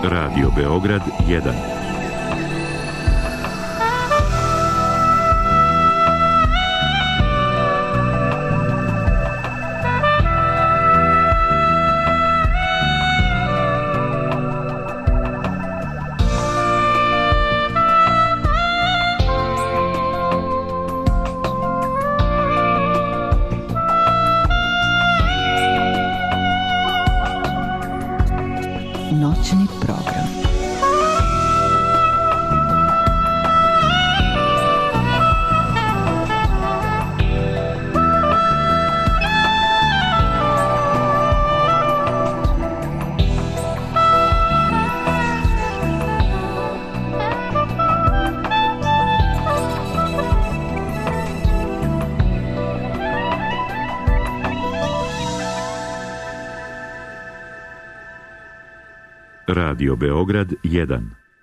Radio Beograd 1. Noćni program. Radio Beograd 1.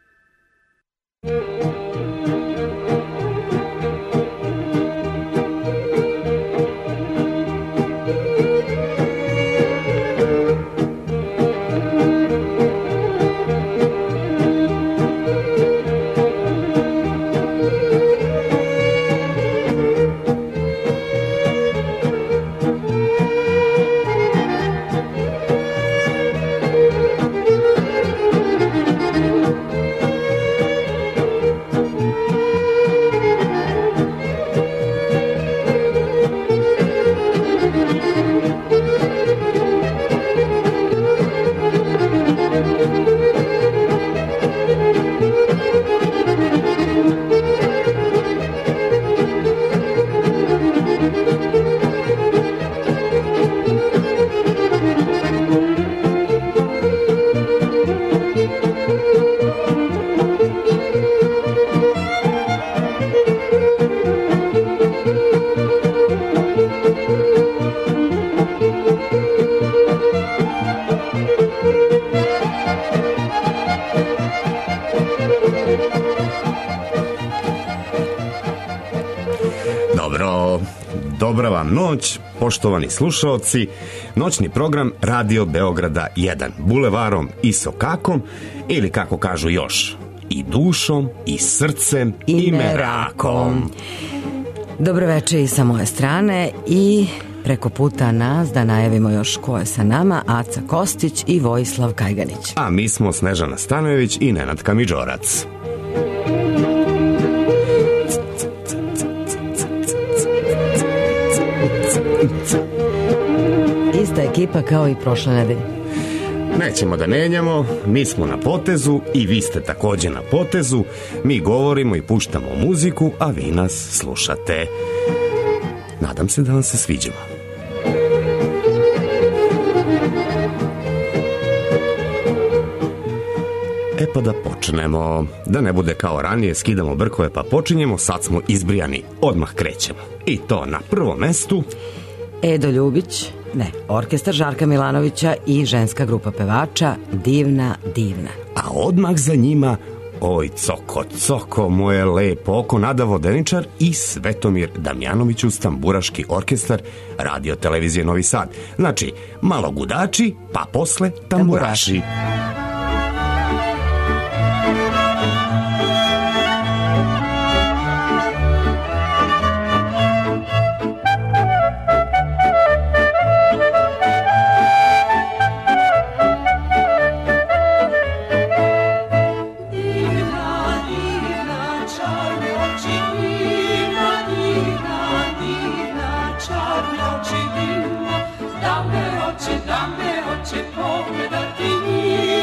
Dobra vam noć, poštovani slušaoci. Noćni program Radio Beograda 1, bulevarom i sokakom, ili kako kažu još, i dušom, i srcem, i merakom. Dobro večer i sa moje strane i preko puta nas da najavimo još ko je sa nama, Aca Kostić i Vojislav Kajganić. A mi smo Snežana Stanojević i Nenad Kamidžorac. Ista ekipa kao i prošle nedelje. Nećemo da menjamo, mi smo na potezu i vi ste takođe na potezu. Mi govorimo i puštamo muziku, a vi nas slušate. Nadam se da vam se sviđamo. Pa da počnemo. Da ne bude kao ranije, skidamo brkove pa počinjemo, sad smo izbrijani. Odmah krećemo. I to na prvom mestu Edo Ljubić, orkestar Žarka Milanovića i ženska grupa pevača Divna, divna. A odmah za njima, oj coko, coko, moje lepo oko, Nada Vodeničar i Svetomir Damjanović uz tamburaški orkestar Radio Televizije Novi Sad. Znači, malo gudači, pa posle tamburaši. Da me hoće pogledati njih.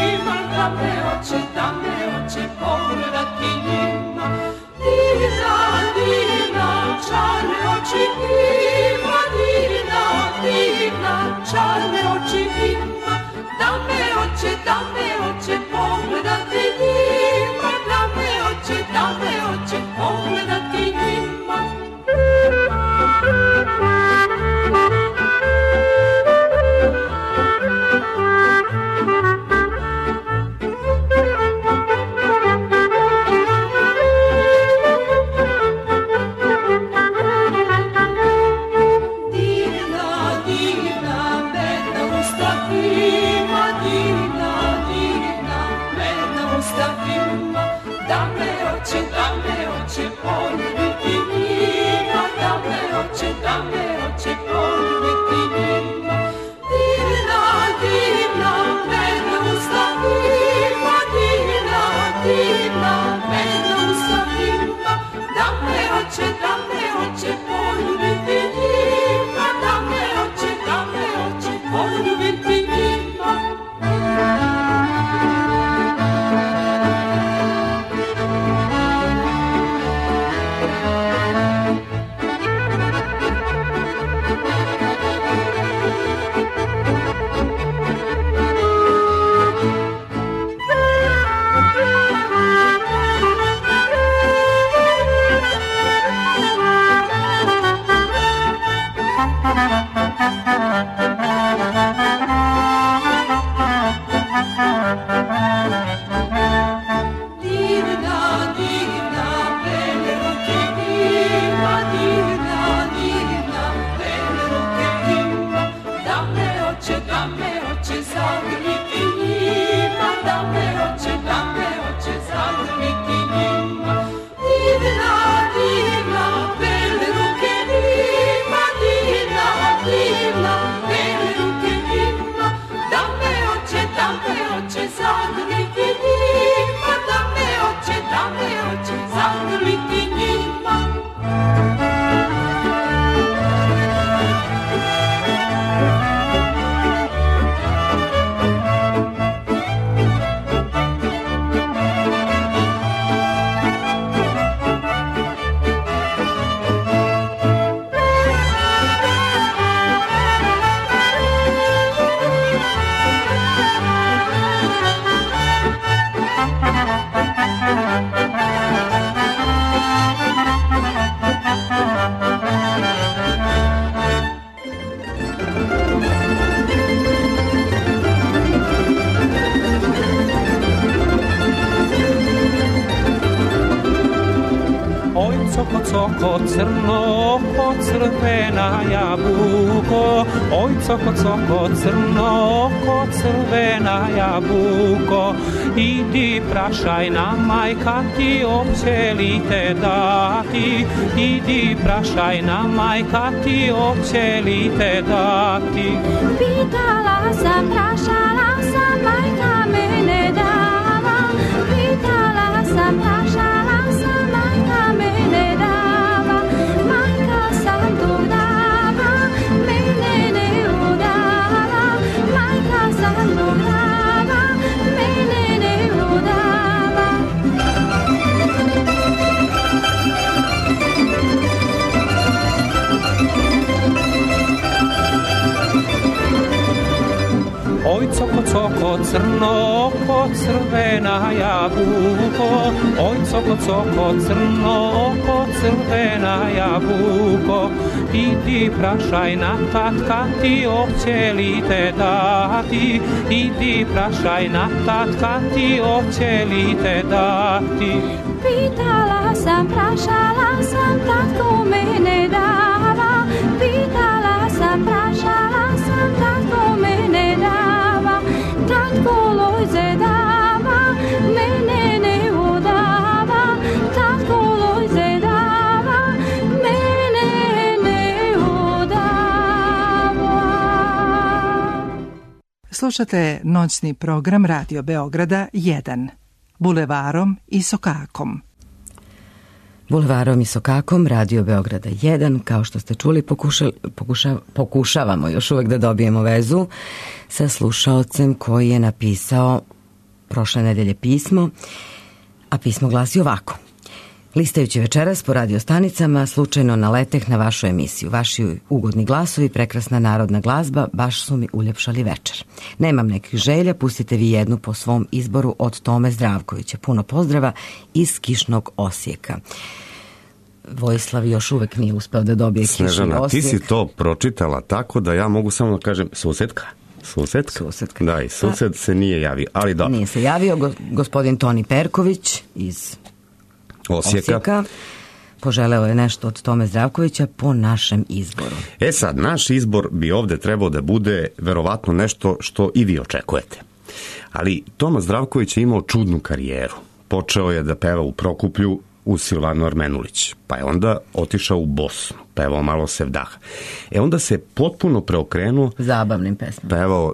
coko, coko, crno oko, crvena jabuko. Oj, coko, coko, crno oko, crvena jabuko. Idi prašaj na majka ti oće li te dati. Idi prašaj na majka ti oće li te dati. Pitala sam, prašala sam, majka mene dava. Pitala sam, prašala sam, majka mene dava. Majka sam tog dava, mene ne udava. Majka sam tog dava, mene ne udava. Oj, coko, coko, crno oko, crvena jabuko. Oj, coko, coko, crno oko, crvena jabuko. Idi prašaj na tatka ti oće li te dati. Idi prašaj na tatka ti oće li te dati. Pitala sam, prašala sam, tatko mene dava. Pitala sam, prašala sam, tatko mene dava. Tatko lojze dava, mene ne udava. Tatko lojze dava, mene ne udava. Slušate noćni program Radio Beograda 1, Bulevarom i Sokakom. Bulevarom i Sokakom, Radio Beograda 1, kao što ste čuli, pokušavamo još uvek da dobijemo vezu sa slušaocem koji je napisao prošle nedelje pismo, a pismo glasi ovako. Listajući večeras po radio stanicama, slučajno naleteh na vašu emisiju. Vaši ugodni glasovi, prekrasna narodna glazba, baš su mi uljepšali večer. Nemam nekih želja, pustite vi jednu po svom izboru od Tome Zdravkovića. Puno pozdrava iz Kišnog Osijeka. Vojislav još uvek nije uspeo da dobije Kišni Osijek. Snežana, ti si to pročitala tako da ja mogu samo da kažem susedka. Susedka. Da, i sused se nije javio, ali da. Nije se javio, gospodin Toni Perković iz Osijeka. Poželeo je nešto od Tome Zdravkovića po našem izboru. Sad, naš izbor bi ovde trebao da bude verovatno nešto što i vi očekujete. Ali Toma Zdravković je imao čudnu karijeru. Počeo je da peva u Prokuplju u Silvanu Armenulić, pa je onda otišao u Bosnu, pevao malo Sevdaha. Onda se potpuno preokrenuo zabavnim pesmama. Pevao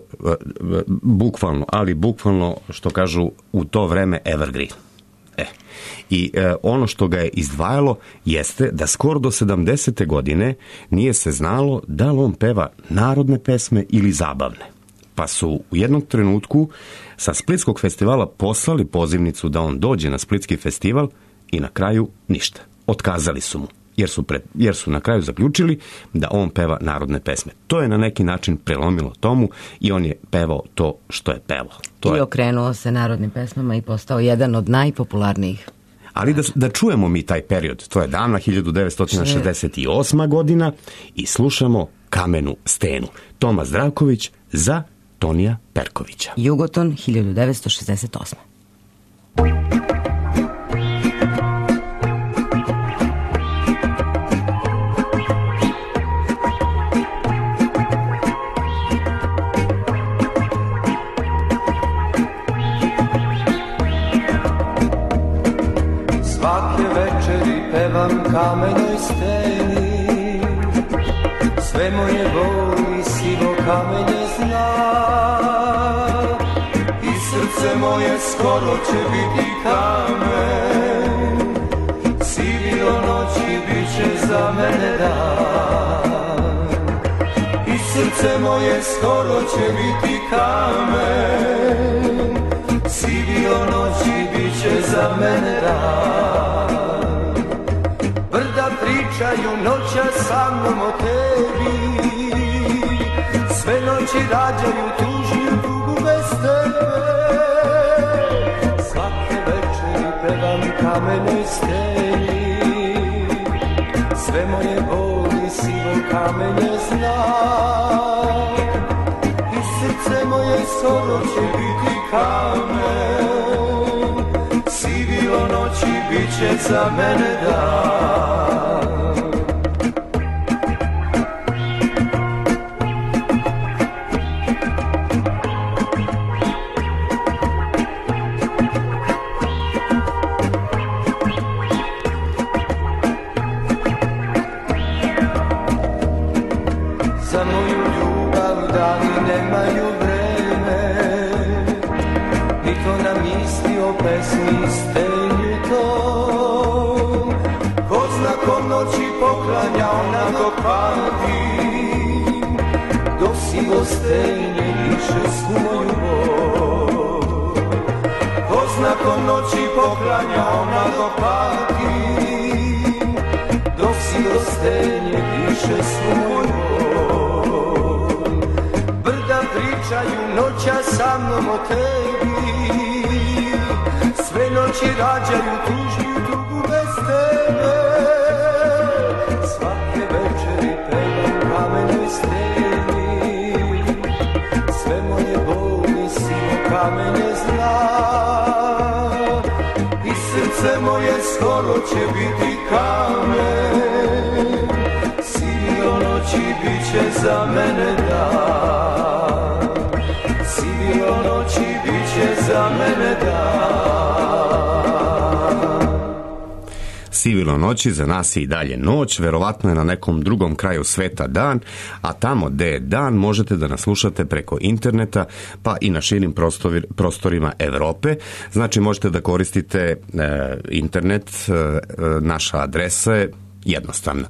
bukvalno, što kažu u to vreme evergreen. I ono što ga je izdvajalo jeste da skoro do 70. godine nije se znalo da li on peva narodne pesme ili zabavne. Pa su u jednom trenutku sa Splitskog festivala poslali pozivnicu da on dođe na Splitski festival i na kraju ništa. Otkazali su mu, jer su na kraju zaključili da on peva narodne pesme. To je na neki način prelomilo Tomu i on je pevao to što je pevao. I okrenuo se narodnim pesmama i postao jedan od najpopularnijih. Ali da čujemo mi taj period. To je davna 1968. godina i slušamo Kamenu stenu. Toma Zdravković za Tonija Perkovića. Jugoton 1968. Kamenoj steni, sve moje boli sivo kamenje zna, i srce moje skoro će biti kamen, sivilo noći bit će za mene dan, i srce moje skoro će biti kamen, sivilo noći bit će za mene dan. Pričaju noća sa mnom o tebi, sve noći rađaju tužnju tugu bez tebe. Svake večeri pevam kamenoj steni, sve moje boli sivo kamenje zna, i srce moje skoro će biti kamen, sivilo noći bit će za mene dan. nemaju vreme, i to nam misli o pesmi stenju to. Ko znakom noći poklanja ona dok pati, do sivo stenje diše svu moju bol. Ko znakom noći poklanja ona dok pati, do sivo stenje diše svu moju bol. Brda pričaju noća sa mnom o tebi, sve noći rađaju tužnju tugu bez tebe. Svake večeri pevam kamenoj steni, sve moje boli sivo kamene zna, i srce moje skoro će biti kamen. Sivilo noći bit će za mene dan, sivilo noći bit će za mene dan. Sivilo noći za nas je i dalje noć, verovatno je na nekom drugom kraju sveta dan, a tamo gde je dan možete da nas slušate preko interneta, pa i na širim prostorima Evrope. Znači možete da koristite internet, naša adresa je jednostavno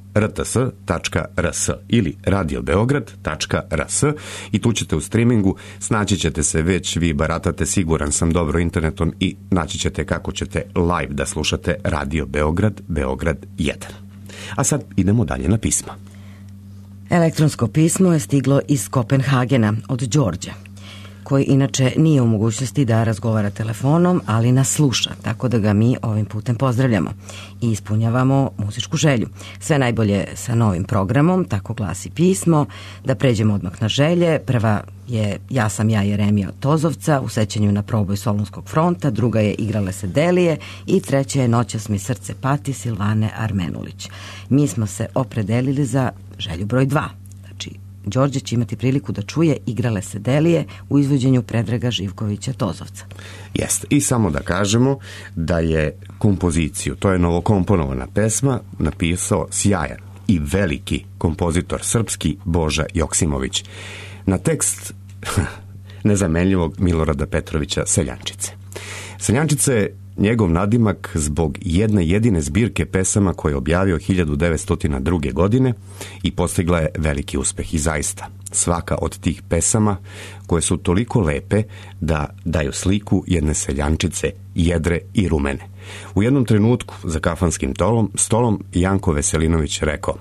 rts.rs ili radiobeograd.rs i tu ćete u streamingu, snaći ćete se već, vi baratate, siguran sam, dobro internetom i naći ćete kako ćete live da slušate Radio Beograd, Beograd 1. A sad idemo dalje na pisma. Elektronsko pismo je stiglo iz Kopenhagena od Đorđa, koji inače nije u mogućnosti da razgovara telefonom, ali nas sluša, tako da ga mi ovim putem pozdravljamo i ispunjavamo muzičku želju. Sve najbolje sa novim programom, tako glasi pismo. Da pređemo odmah na želje. Prva je Ja sam ja Jeremija od Tozovca u sećanju na proboj Solunskog fronta, druga je Igrale se delije i treća je Noćas mi srce pati Silvane Armenulić. Mi smo se opredelili za želju broj 2. Đorđe će imati priliku da čuje Igrale se delije u izvođenju Predraga Živkovića Tozovca. Jeste, i samo da kažemo da je kompoziciju, to je novokomponovana pesma, napisao sjajan i veliki kompozitor srpski Boža Joksimović na tekst nezamenljivog Milorada Petrovića Seljančice. Seljančica je njegov nadimak zbog jedne jedine zbirke pesama koje je objavio 1902. godine i postigla je veliki uspeh. I zaista, svaka od tih pesama koje su toliko lepe da daju sliku jedne seljančice jedre i rumene. U jednom trenutku za kafanskim stolom Janko Veselinović rekao: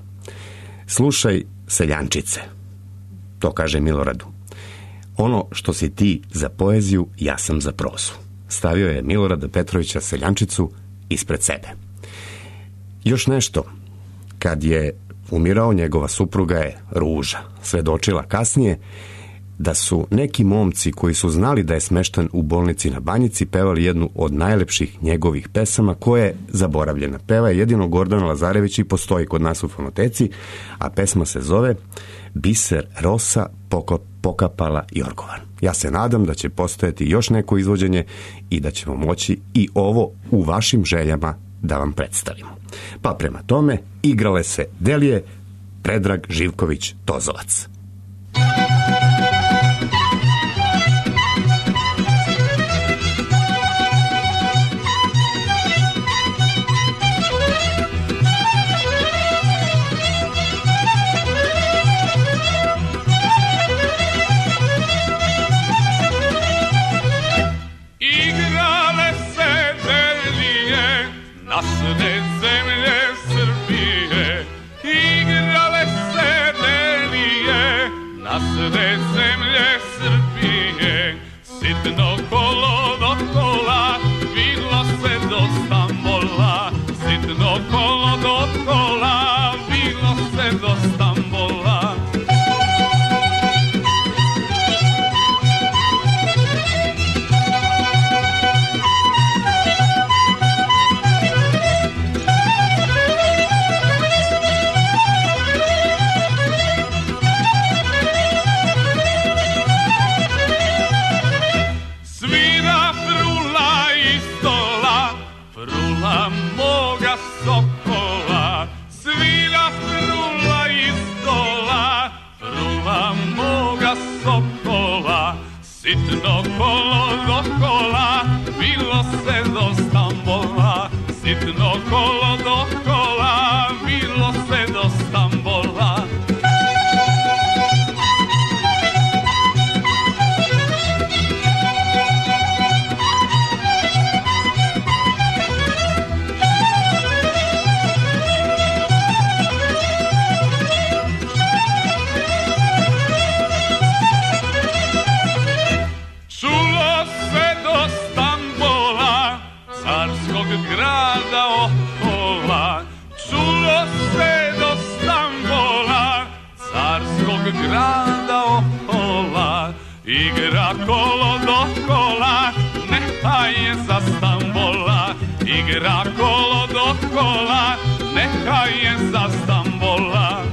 slušaj seljančice, to kaže Miloradu, ono što si ti za poeziju, ja sam za prozu. Stavio je Milorada Petrovića Seljančicu ispred sebe. Još nešto, kad je umirao, njegova supruga je Ruža svedočila kasnije da su neki momci koji su znali da je smešten u bolnici na Banjici pevali jednu od najlepših njegovih pesama koja je zaboravljena. Peva je jedino Gordana Lazarević i postoji kod nas u fonoteci, a pesma se zove Biser Rosa pokapala Jorgovan. Ja se nadam da će postojati još neko izvođenje i da ćemo moći i ovo u vašim željama da vam predstavimo. Pa prema tome, Igrale se delije, Predrag Živković Tozovac. Naše zemlje Srbije, igrale se delije, naše zemlje Srbije, sitno kolo do kola, bilo se do Stambola, sitno kolo do kola, bilo se do Stambola. sitno kolo dokola, bilo se do Stambola, sitno kolo dokola, bilo se do Stambola. Grada okola, čulo se do Stambola, carskog grada okola, igra kolo dokola, neka je za Stambola, igra kolo dokola, neka je za Stambola.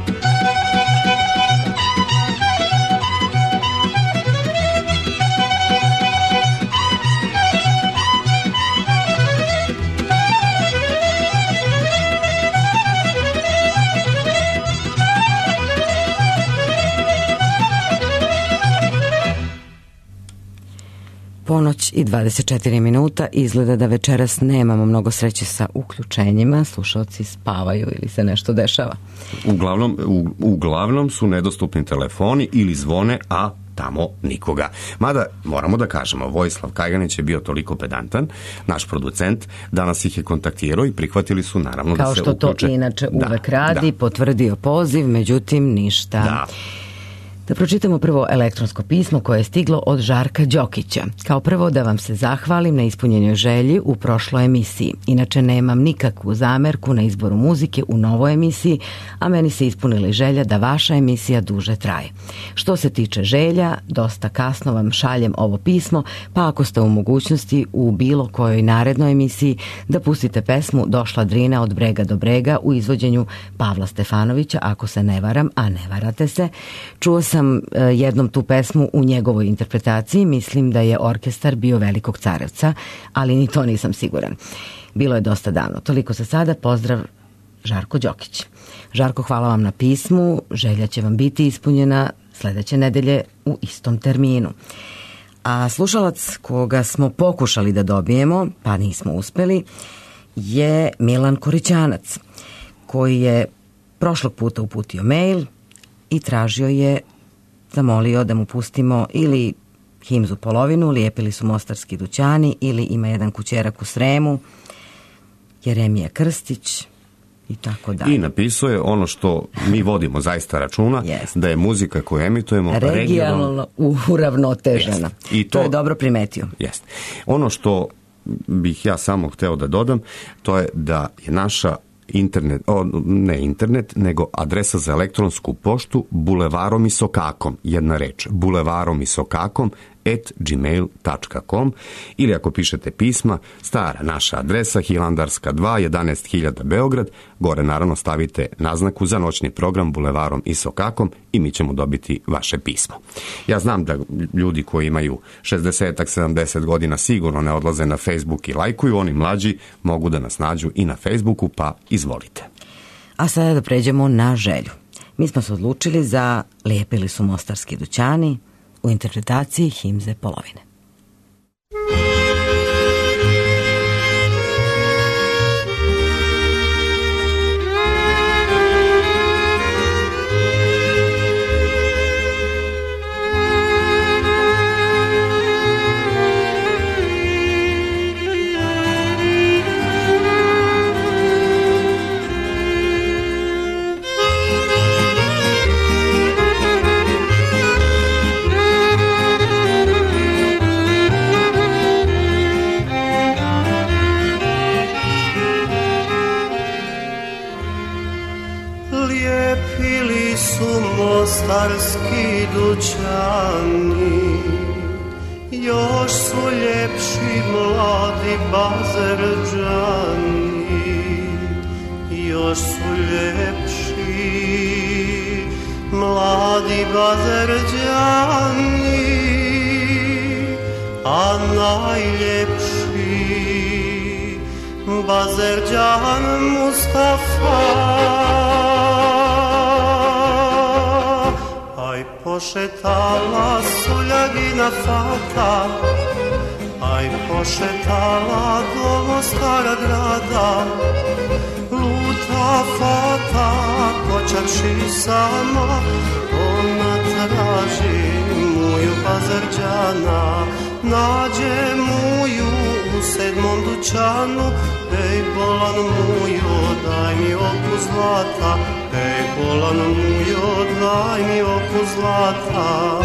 Ponoć i 24 minuta, izgleda da večeras nemamo mnogo sreće sa uključenjima, slušalci spavaju ili se nešto dešava. Uglavnom su nedostupni telefoni ili zvone, a tamo nikoga. Mada, moramo da kažemo, Vojislav Kajganić je bio toliko pedantan, naš producent, danas ih je kontaktirao i prihvatili su naravno da se uključe. Kao što to inače uvek radi, potvrdio poziv, međutim ništa. Da. Da pročitamo prvo elektronsko pismo koje je stiglo od Žarka Đokića. Kao prvo da vam se zahvalim na ispunjenoj želji u prošloj emisiji. Inače nemam nikakvu zamerku na izboru muzike u novoj emisiji, a meni se ispunila želja da vaša emisija duže traje. Što se tiče želja, dosta kasno vam šaljem ovo pismo, pa ako ste u mogućnosti u bilo kojoj narednoj emisiji da pustite pesmu Došla Drina od brega do brega u izvođenju Pavla Stefanovića, ako se ne varam, a ne varate se. Čuo sam jednom tu pesmu u njegovoj interpretaciji, mislim da je orkestar bio Velikog Carevca, ali ni to nisam siguran. Bilo je dosta davno. Toliko za sada, pozdrav Žarko Đokić. Žarko, hvala vam na pismu, želja će vam biti ispunjena sledeće nedelje u istom terminu. A slušalac koga smo pokušali da dobijemo, pa nismo uspeli, je Milan Korićanac, koji je prošlog puta uputio mail i tražio je, zamolio da mu pustimo ili Himzu polovinu, Lijepili su mostarski dućani, ili Ima jedan kućerak u Sremu, Jeremija Krstić i tako dalje. I napisao je ono što mi vodimo zaista računa, da je muzika koju emitujemo regionalno uravnotežena. I to je dobro primetio. Jest. Ono što bih ja samo hteo da dodam, to je da je naša nego adresa za elektronsku poštu bulevarom i sokakom, jedna reč, bulevarom i sokakom @gmail.com, ili ako pišete pisma, stara naša adresa Hilandarska 2, 11.000 Beograd, gore naravno stavite naznaku za noćni program bulevarom i sokakom i mi ćemo dobiti vaše pismo. Ja znam da ljudi koji imaju 60-ak, 70 godina sigurno ne odlaze na Facebook i lajkuju, oni mlađi mogu da nas nađu i na Facebooku, pa izvolite. A sada da pređemo na želju. Mi smo se odlučili za Lijepili su mostarski dućani u interpretaciji Himze polovine. Mostarski dućani, još su ljepši mladi bazerđani, još su ljepši mladi bazerđani, a najljepši bazerđan Mustafa. Pošetala su ljagi suljagina fata, aj pošetala do stara grada. Luta fata, kočarši sama, ona traži muju Azerđana. Nađe muju u 7. dućanu, ej bolan mujo, daj mi oku zlata, ej bolan mujo, daj mi oku zlata.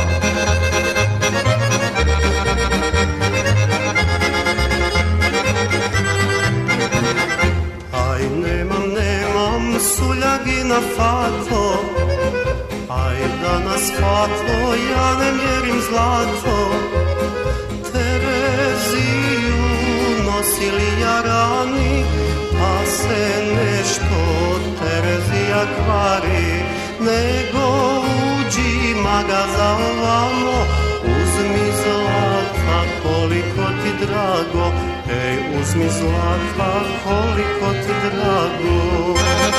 Aj nemam suljagina fato, aj danas fato, ja ne mjerim zlato. Tereziju nosili jarani, pa se nešto Terezija kvari. Nego uđi magaza ovamo, uzmi zlata koliko ti drago, ej uzmi zlata koliko ti drago.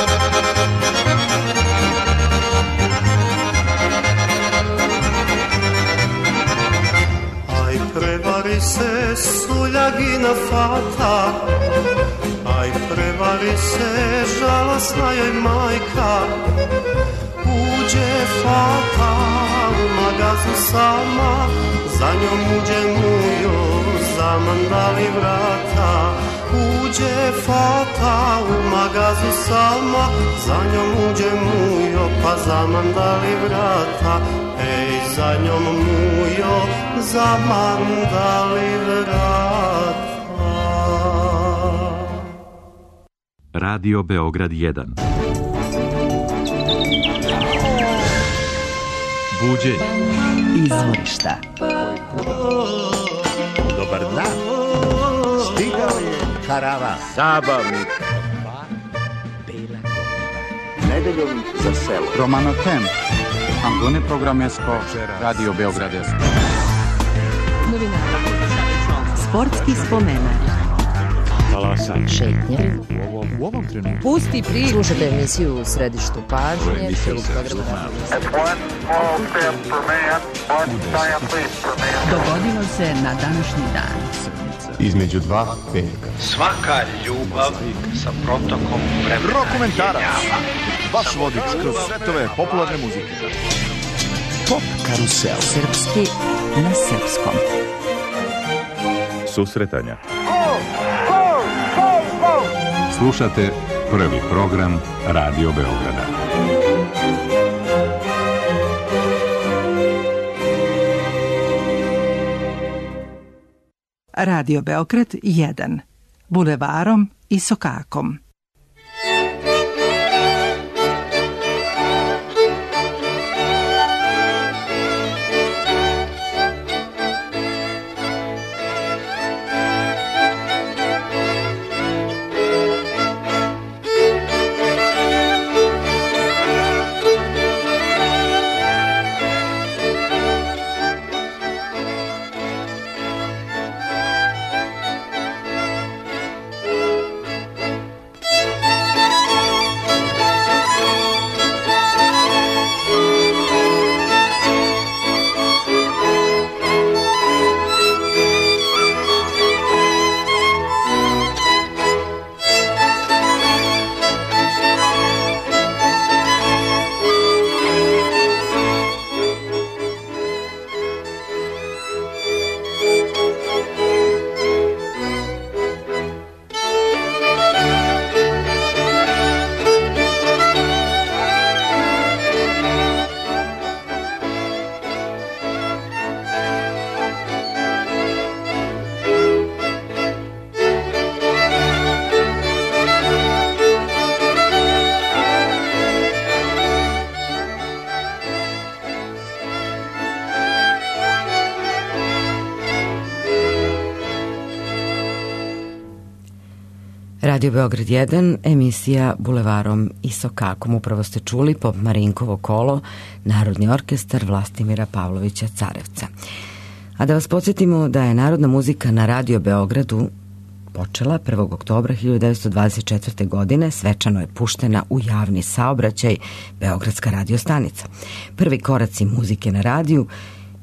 Aj prevari se suljagina fata, aj prevari se žalosna joj majka. Uđe fata u magazu sama, za njom uđe mujo, zamandali vrata. Uđe fata u magazu sama, za njom uđe mujo, pa zamandali vrata. Ej, za njom mujo, zamandali vrata. Radio Beograd 1. Buđenje. Izvorišta. Dobar dan. Stigao je karavan. Zabavnik. Nedeljom za selo. Romano Tem. Antone Programesko. Radio Beograd 1. Novinara. Sportski spomenak. Šetnje. U ovom trenutku. Pusti priču. Slušajte emisiju u središtu pažnje. Dogodilo se na današnji dan. Između dva peljka. Svaka ljubav sa protokom vremena. Rokomentarac. Vaš vodič kroz svetove popularne muzike. Pop karusel. Srpski na srpskom. Susretanja. Slušate prvi program Radio Beograda. Radio Beograd 1. Bulevarom i Sokakom. Radio Beograd 1, emisija Bulevarom i Sokakom. Upravo ste čuli Pop Marinkovo kolo, Narodni orkestar Vlastimira Pavlovića Carevca. A da vas podsjetimo da je narodna muzika na Radio Beogradu počela 1. oktobra 1924. godine, svečano je puštena u javni saobraćaj Beogradska radio stanica. Prvi koraci muzike na radiju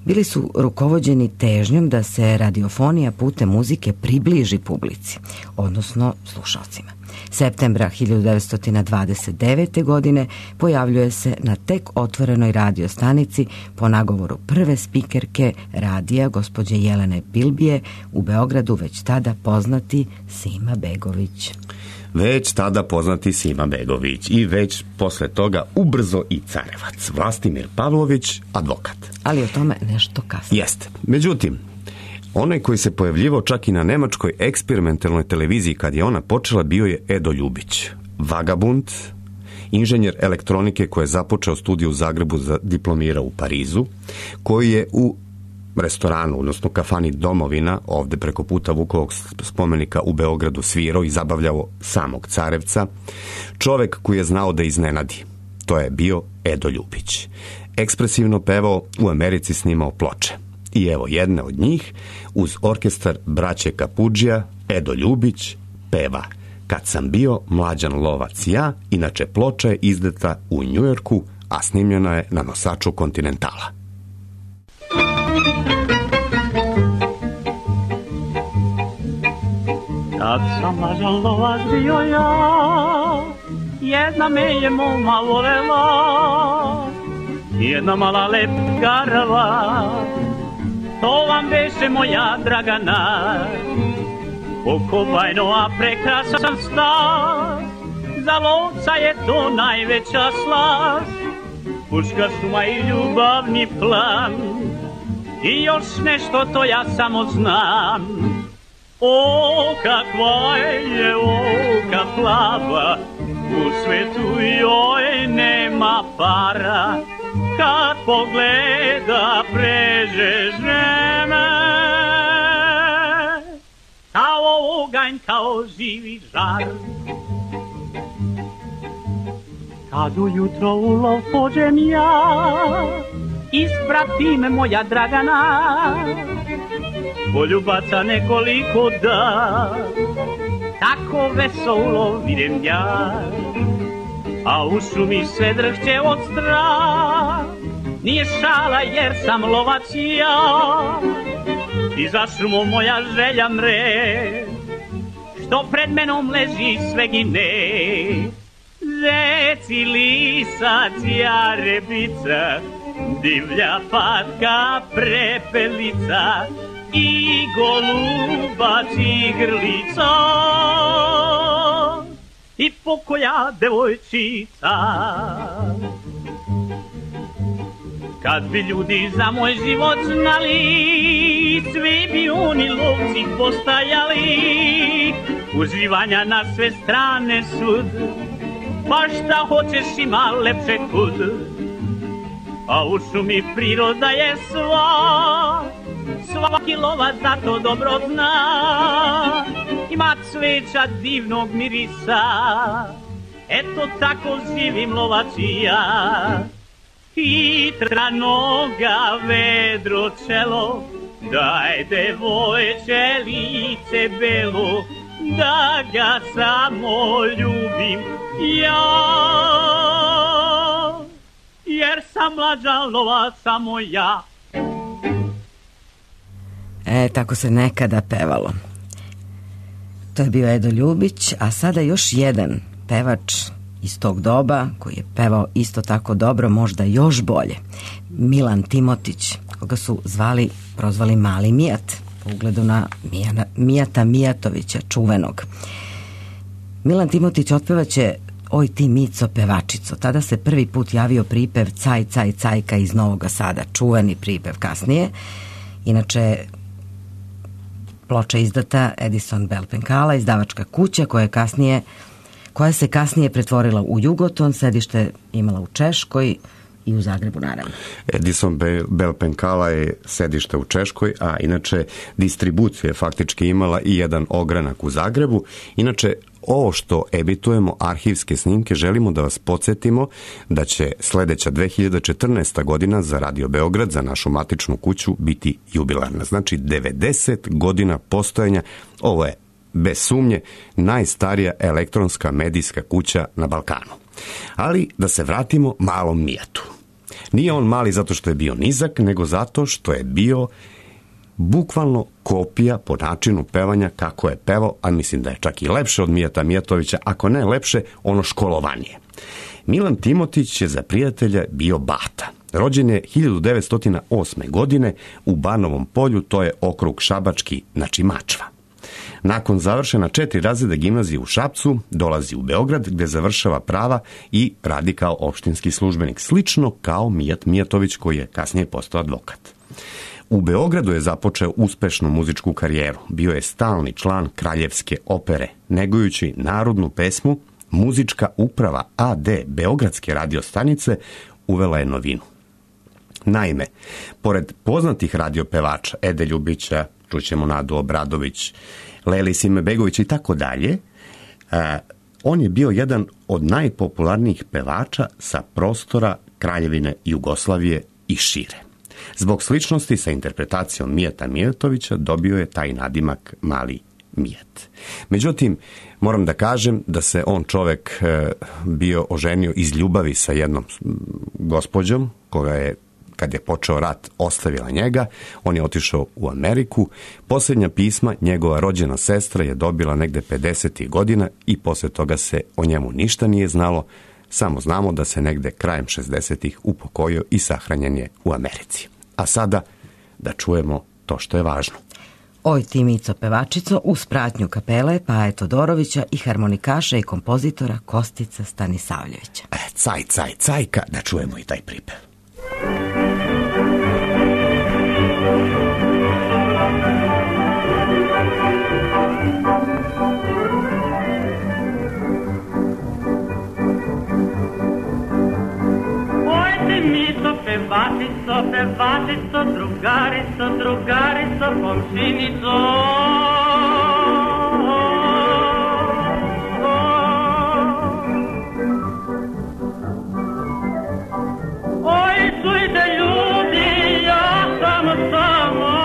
bili su rukovođeni težnjom da se radiofonija putem muzike približi publici, odnosno slušalcima. Septembra 1929. godine pojavljuje se na tek otvorenoj radiostanici po nagovoru prve spikerke radija gospođe Jelene Bilbije u Beogradu već tada poznati Sima Begović. Već tada poznati Sima Begović i već posle toga ubrzo i carevac Vlastimir Pavlović, advokat. Ali o tome nešto kasnije. Jeste. Međutim, onaj koji se pojavljivao čak i na nemačkoj eksperimentalnoj televiziji kad je ona počela bio je Edo Ljubić. Vagabund, inženjer elektronike koji je započeo studiju u Zagrebu, diplomirao u Parizu, koji je u restoranu, odnosno kafani Domovina, ovde preko puta Vukovog spomenika u Beogradu svirao i zabavljao samog carevca. Čovek koji je znao da iznenadi. To je bio Edo Ljubić. Ekspresivno pevao, u Americi snimao ploče. I evo jedne od njih, uz orkestar braće Kapudžija, Edo Ljubić peva Kad sam bio mlađan lovac ja, inače ploča je izdata u Njujorku, a snimljena je na nosaču Kontinentala. Kad sam mlađan lovac bio ja, jedna me je moma volela, jedna mala lepkarava, to vam beše moja Dragana. Oko bajno, a prekrasan stas, za lovca je to najveća slast. Puška šuma i ljubavni plan, i još nešto to ja samo znam. O, kakva je oka plava, u svetu joj nema para. Kad pogleda prežeže me, kao oganj, kao živi žar. Kad ujutro u lov pođem ja, isprati me moja Dragana, poljubaca nekoliko da, tako veselo vidim ja. A u šumi sve drhće od strah, nije šala jer sam lovac ja. I za šumom moja želja mre, što pred menom leži sve gine. Zeci, lisac, jarebica, divlja patka, prepelica i golubac i grlica i pokoja devojčica. Kad bi ljudi za moj život znali, svi bi oni lovci postajali. Uživanja na sve strane sud, pa šta hoćeš ima lepše kud. A u šumi priroda je sva, svaki lovac za to dobro zna. Ima cveća divnog mirisa, eto tako živim lovac i ja. Hitra noga, vedro čelo, daj devojče lice belo, da ga samo ljubim ja. Jer sam mlađa lovac samo ja. Tako se nekada pevalo. To je bio Edo Ljubić, a sada još jedan pevač iz tog doba, koji je pevao isto tako dobro, možda još bolje. Milan Timotić, koga su prozvali Mali Mijat, po ugledu na Mijata Mijatovića, čuvenog. Milan Timotić otpevaće Oj ti Mico pevačico. Tada se prvi put javio pripev Caj, caj, cajka iz Novog Sada, čuveni pripev kasnije. Inače, ploča izdata Edison Belpenkala, izdavačka kuća koja se kasnije pretvorila u Jugoton, sedište imala u Češkoj i u Zagrebu, naravno. Edison Belpenkala je sedište u Češkoj, a inače distribuciju je faktički imala i jedan ogranak u Zagrebu. Inače, ovo što emitujemo, arhivske snimke, želimo da vas podsjetimo da će sledeća 2014. godina za Radio Beograd, za našu matičnu kuću, biti jubilarna. Znači, 90 godina postojanja. Ovo je, bez sumnje, najstarija elektronska medijska kuća na Balkanu. Ali da se vratimo Malom Mijatu. Nije on mali zato što je bio nizak, nego zato što je bio bukvalno kopija po načinu pevanja kako je pevao, a mislim da je čak i lepše od Mijata Mijatovića, ako ne lepše, ono školovanije. Milan Timotić je za prijatelja bio Bata. Rođen je 1908. godine u Banovom Polju, to je okrug Šabački, znači Mačva. Nakon završena 4 razreda gimnazije u Šapcu, dolazi u Beograd gde završava prava i radi kao opštinski službenik, slično kao Mijat Mijatović koji je kasnije postao advokat. U Beogradu je započeo uspešnu muzičku karijeru. Bio je stalni član Kraljevske opere, negujući narodnu pesmu. Muzička uprava AD Beogradske radiostanice uvela je novinu. Naime, pored poznatih radiopevača Ede Ljubića, čućemo Nadu Obradović, Leli Simebegović i tako dalje, on je bio jedan od najpopularnijih pevača sa prostora Kraljevine Jugoslavije i šire. Zbog sličnosti sa interpretacijom Mijata Mijatovića dobio je taj nadimak Mali Mijat. Međutim, moram da kažem da se on čovek bio oženio iz ljubavi sa jednom gospođom koja je, kad je počeo rat, ostavila njega. On je otišao u Ameriku. Posljednja pisma njegova rođena sestra je dobila negde 50. godina i posle toga se o njemu ništa nije znalo. Samo znamo da se negde krajem 60-ih upokojio i sahranjen je u Americi. A sada da čujemo to što je važno. Oj ti Mico pevačico uz pratnju kapele Paje Todorovića i harmonikaša i kompozitora Kostica Stanisavljevića. Caj, caj, cajka, da čujemo i taj pripev. Pevačico, pevačico, drugarico, drugarico, komšinico. Oj, čujte ljudi, ja sam samo.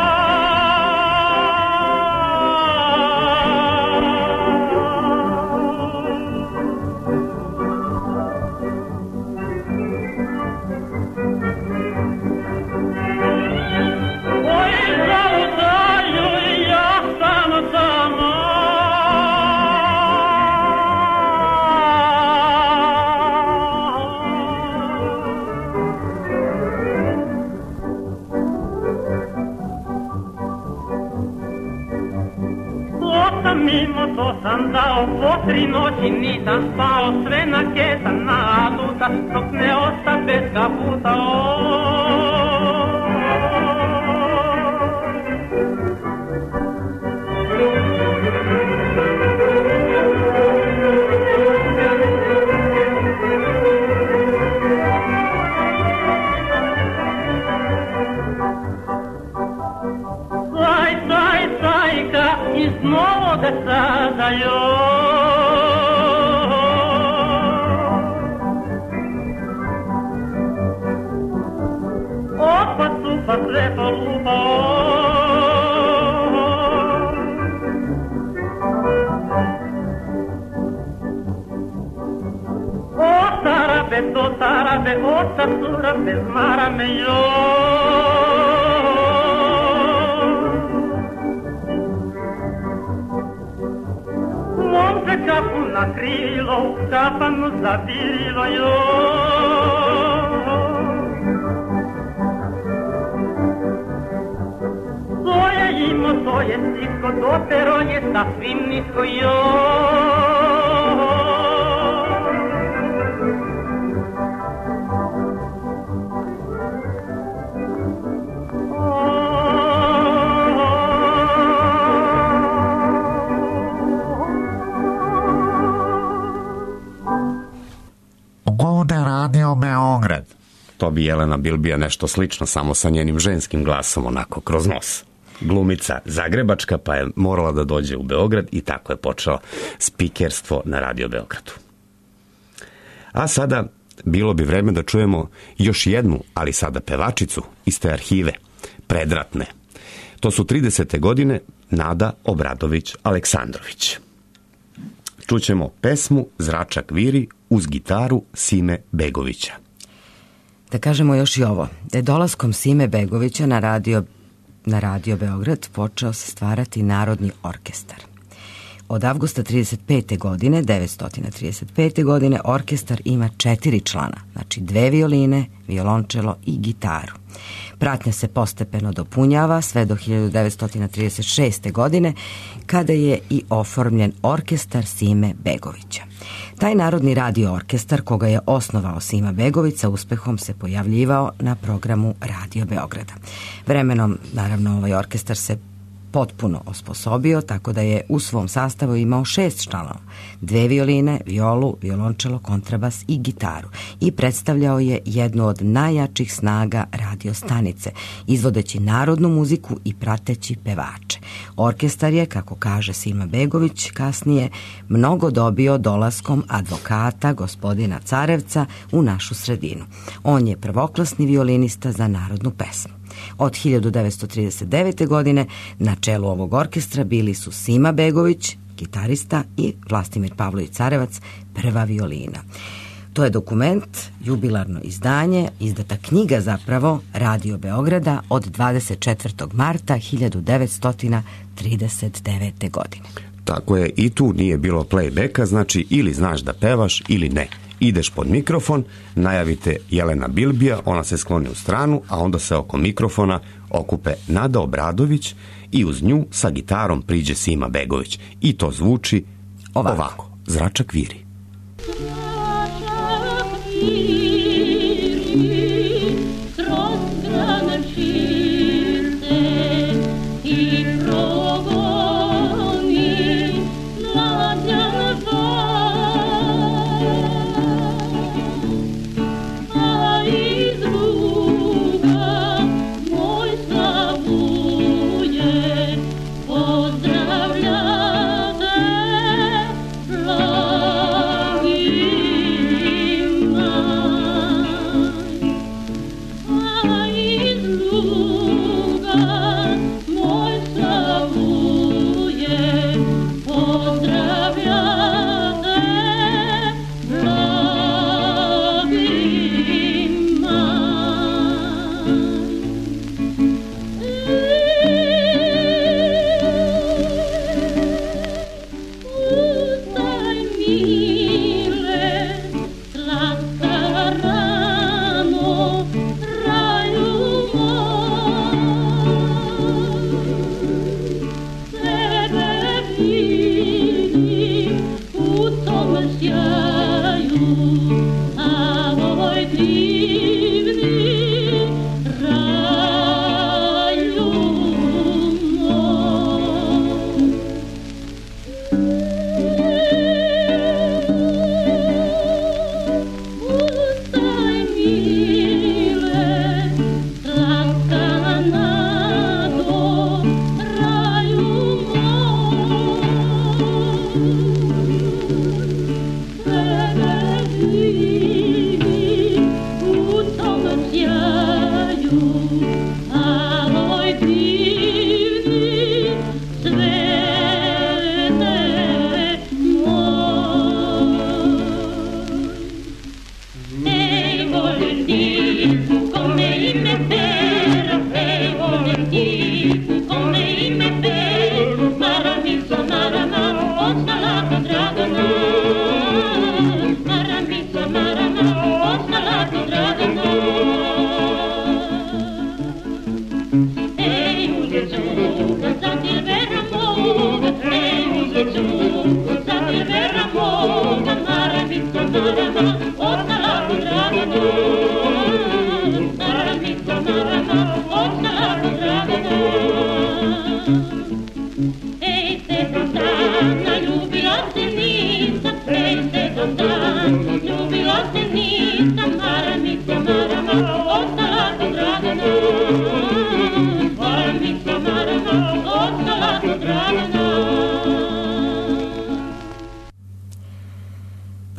To sam dao, po 3 noći nisam spao, sve na kesan naduta, dok ne osta bez kaputa. Iz Novoga Sada opa supa sve polupa. O tarabe, to tarabe, o tasura bez marame kapu na krilo, kapanu zavirilo To je imo, to je nisko, dopero je sasvim nisko Radio Beograd. To bi Jelena Bilbija nešto slično, samo sa njenim ženskim glasom, onako kroz nos. Glumica zagrebačka, pa je morala da dođe u Beograd i tako je počelo spikerstvo na Radio Beogradu. A sada bilo bi vreme da čujemo još jednu, ali sada pevačicu iz te arhive, predratne. To su 30. godine Nada Obradović Aleksandrović. Čućemo pesmu Zračak viri uz gitaru Sime Begovića. Da kažemo još i ovo, da je dolaskom Sime Begovića na radio Beograd počeo se stvarati Narodni orkestar. Od avgusta 35. godine, 935. godine, orkestar ima 4 člana, znači 2 violine, violončelo i gitaru. Pratnja se postepeno dopunjava sve do 1936. godine, kada je i oformljen orkestar Sime Begovića. Taj Narodni radio orkestar, koga je osnovao Sima Begović, sa uspehom se pojavljivao na programu Radio Beograda. Vremenom, naravno, ovaj orkestar se potpuno osposobio, tako da je u svom sastavu imao 6 članova, 2 violine, violu, violončelo, kontrabas i gitaru i predstavljao je jednu od najjačih snaga radio stanice, izvodeći narodnu muziku i prateći pevače. Orkestar je, kako kaže Sima Begović kasnije, mnogo dobio dolaskom advokata gospodina Carevca u našu sredinu. On je prvoklasni violinista za narodnu pesmu. Od 1939. godine na čelu ovog orkestra bili su Sima Begović, gitarista, i Vlastimir Pavlović Carevac, prva violina. To je dokument, jubilarno izdanje, izdata knjiga zapravo Radio Beograda od 24. marta 1939. godine. Tako je, i tu nije bilo playbacka, znači ili znaš da pevaš ili ne. Ideš pod mikrofon, najavite Jelena Bilbija, ona se skloni u stranu, a onda se oko mikrofona okupe Nada Obradović i uz nju sa gitarom priđe Sima Begović. I to zvuči ovako. Zračak viri.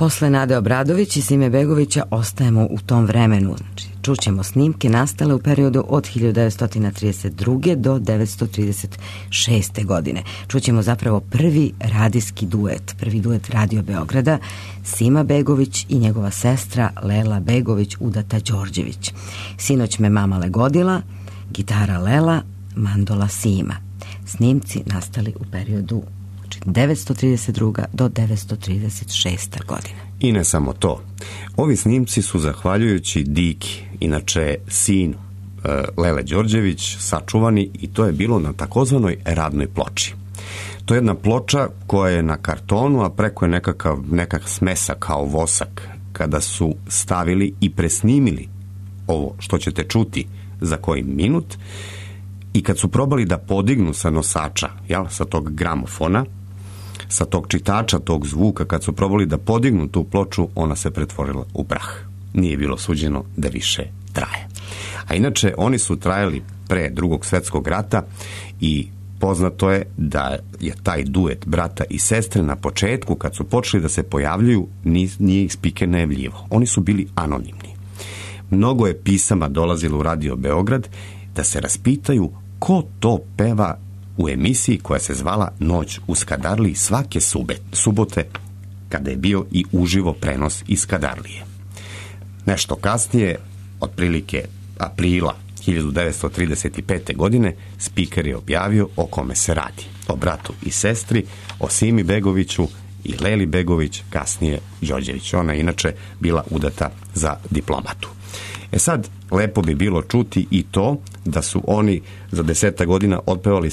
Posle Nade Obradović i Sime Begovića ostajemo u tom vremenu. Znači, čućemo snimke nastale u periodu od 1932. do 1936. godine. Čućemo zapravo prvi radijski duet, prvi duet Radio Beograda, Sima Begović i njegova sestra Lela Begović Udata Đorđević. Sinoć me mama legodila, gitara Lela, mandola Sima. Snimci nastali u periodu 1932. do 1936. godina. I ne samo to. Ovi snimci su zahvaljujući Diki, inače sinu Lele Đorđević, sačuvani i to je bilo na takozvanoj radnoj ploči. To je jedna ploča koja je na kartonu, a preko je nekakav smesak kao vosak. Kada su stavili i presnimili ovo što ćete čuti za koji minut i kad su probali da podignu sa nosača, sa tog gramofona, sa tog čitača, tog zvuka, kad su probali da podignu tu ploču, ona se pretvorila u prah. Nije bilo suđeno da više traje. A inače, oni su trajali pre Drugog svetskog rata i poznato je da je taj duet brata i sestre na početku, kad su počeli da se pojavljuju, nije ih Spiker najavljivo. Oni su bili anonimni. Mnogo je pisama dolazilo u Radio Beograd da se raspitaju ko to peva u emisiji koja se zvala Noć u Skadarliji svake subote, kada je bio i uživo prenos iz Skadarlije. Nešto kasnije, otprilike aprila 1935. godine, Spiker je objavio o kome se radi. O bratu i sestri, o Simi Begoviću i Leli Begović, kasnije Đorđević. Ona je inače bila udata za diplomatu. Sad, lepo bi bilo čuti i to da su oni za 10 godina otpevali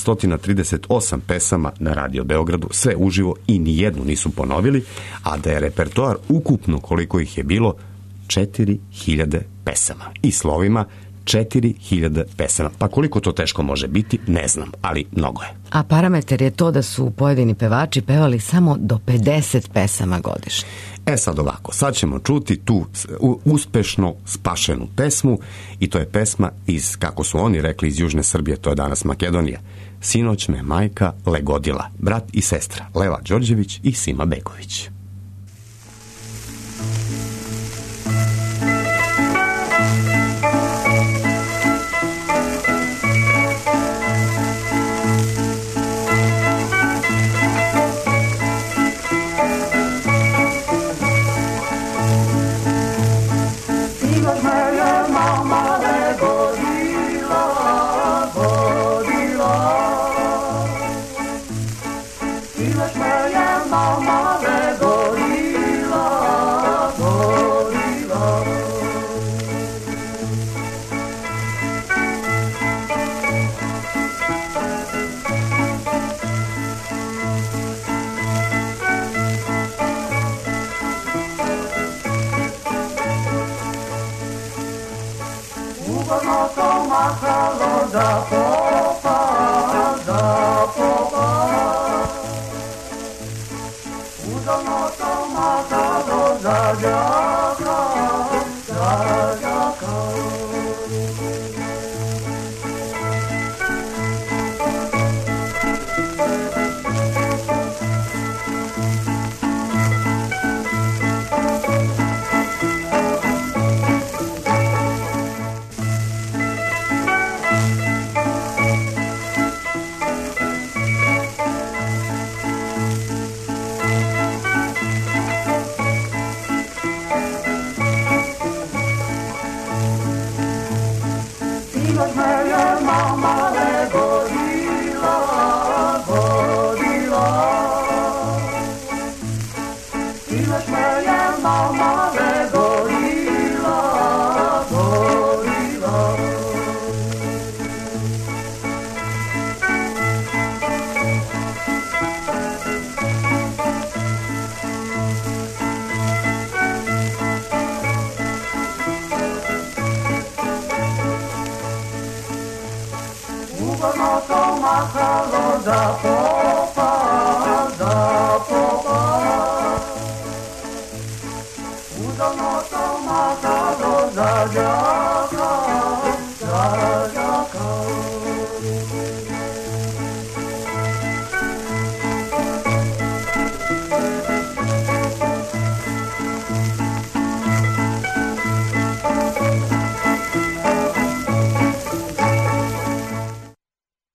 738 pesama na Radio Beogradu, sve uživo i nijednu nisu ponovili, a da je repertoar ukupno koliko ih je bilo 4000 pesama. I slovima 4000 pesama. Pa koliko to teško može biti, ne znam, ali mnogo je. A parametar je to da su pojedini pevači pevali samo do 50 pesama godišnje. Sad ovako, sad ćemo čuti tu uspešno spašenu pesmu i to je pesma iz, kako su oni rekli, iz Južne Srbije, to je danas Makedonija. Sinoć me majka legodila, brat i sestra Lela Đorđević i Sima Begović.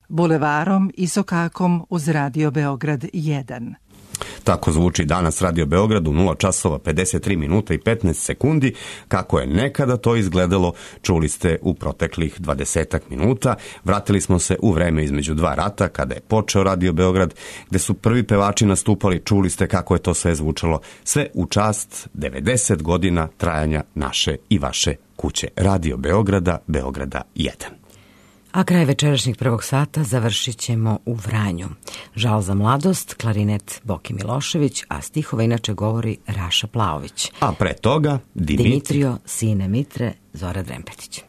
Bulevarom i Sokakom uz Radio Beograd 1. Tako zvuči danas Radio Beograd u 0 časova 53 minuta i 15 sekundi. Kako je nekada to izgledalo, čuli ste u proteklih 20 minuta. Vratili smo se u vreme između dva rata, kada je počeo Radio Beograd, gde su prvi pevači nastupali. Čuli ste kako je to sve zvučalo. Sve u čast 90 godina trajanja naše i vaše kuće. Radio Beograda, Beograda 1. A kraj večerašnjeg prvog sata završit ćemo u Vranju. Žal za mladost, klarinet Boki Milošević, a stihova inače govori Raša Plaović. A pre toga Dimitrio, Sine Mitre, Zora Drempetić.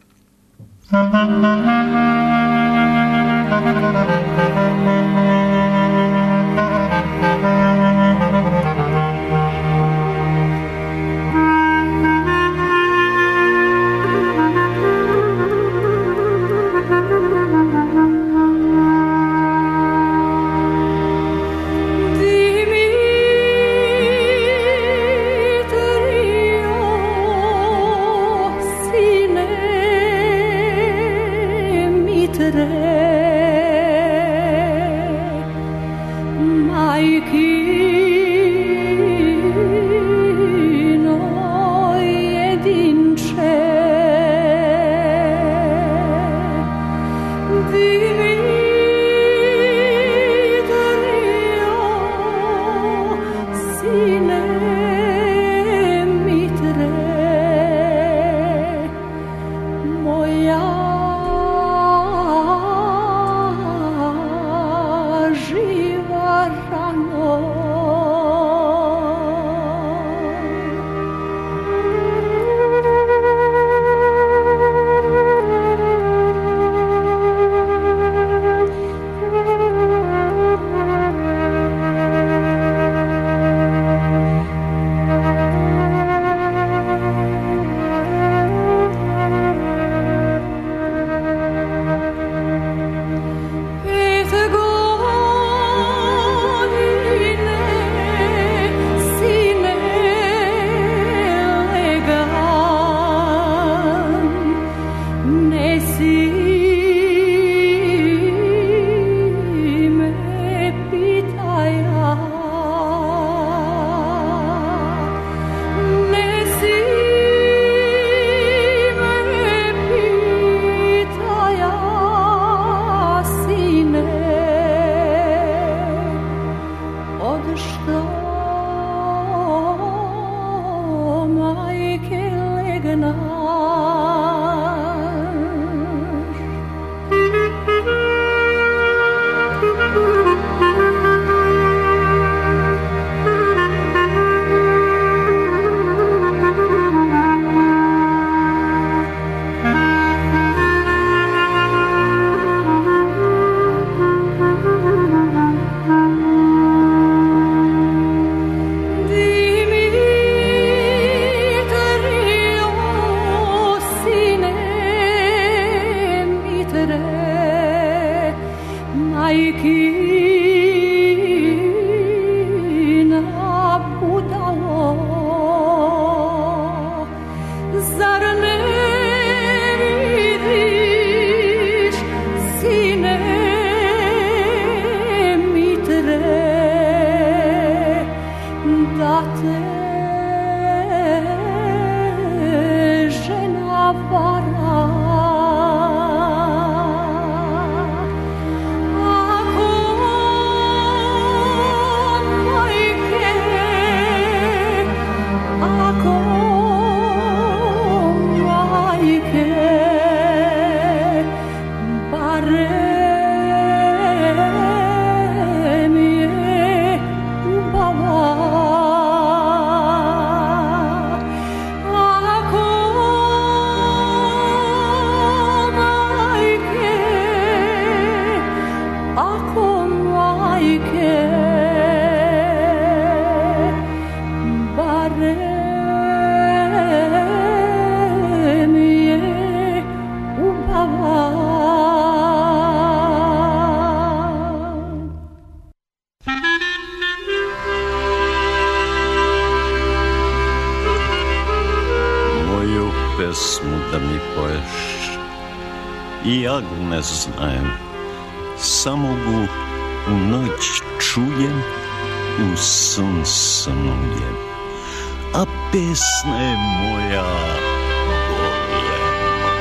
pesmu da mi poješ, i ja ne znajem samogu u noć čujem, u sun snujem, a pesna je moja golema.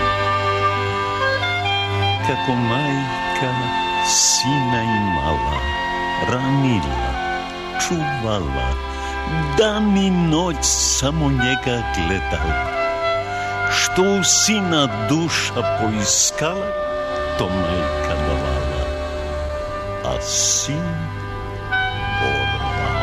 Kako majka sina imala, ranila, čuvala, dan i noć samo njega gledala. Što u sina duša poiskala, to majka davala, a sin borla.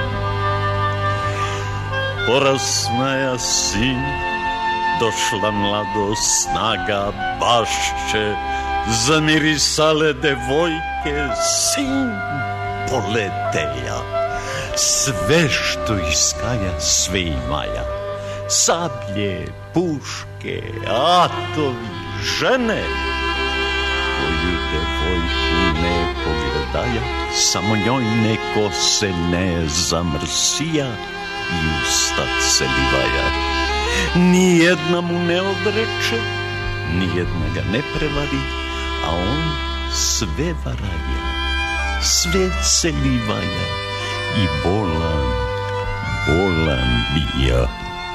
Porasnaja sin, došla mladost, snaga, bašće, zamirisale devojke, sin poleteja. Sve što iskaja, sve imaja. Sablje, puške, atovi, žene. Koju devojku ne pogledaja, samo njoj neko se ne zamrsija i ustat se livaja. Nijedna mu ne odreče, nijedna ga ne prevari, a on sve varaja, sve se livaja i bolan, bolan bija.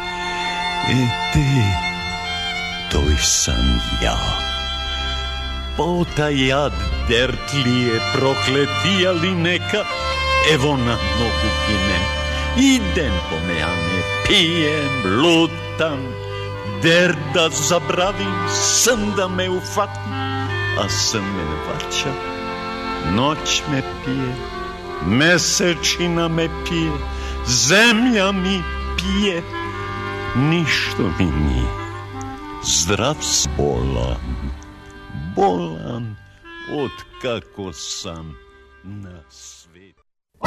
Te, toj sam ja. Pa jad dertlije, prokletija li neka, evo na nogu ginem, idem po mejane, pijem, lutam, der da zabravim, san da me ufati, a san me vaća, noć me pije, mesečina me pije, zemlja mi pije, ništo mi nije, zdrav sam, bolan, bolan, od kako sam na svijetu.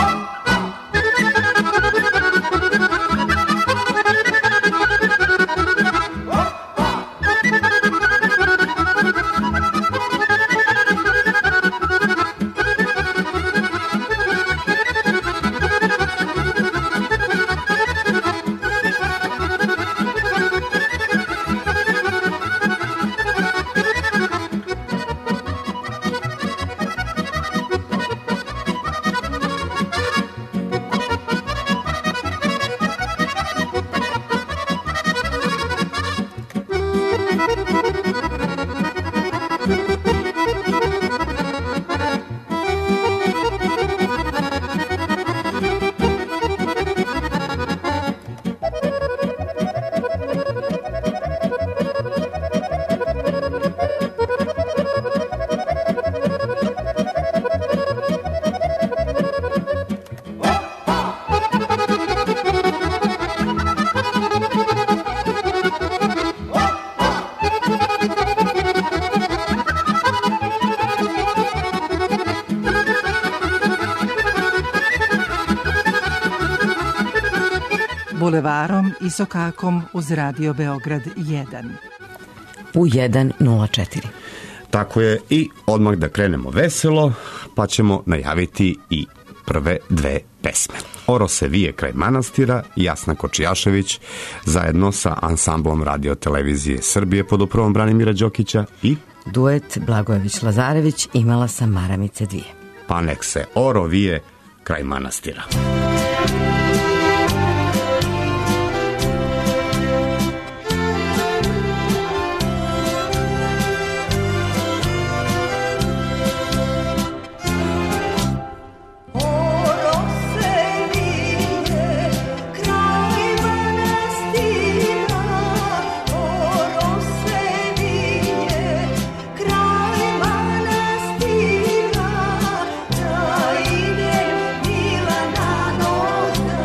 Bulevarom i sokakom uz Radio Beograd 1. U 1.04. Tako je, i odmah da krenemo veselo, pa ćemo najaviti i prve dve pesme. Oro se vije kraj manastira, Jasna Kočijašević, zajedno sa ansamblom Radio Televizije Srbije pod upravom Branimira Đokića i duet Blagojević-Lazarević, Imala sam maramice dvije. Pa nek se oro vije kraj manastira. Milana, no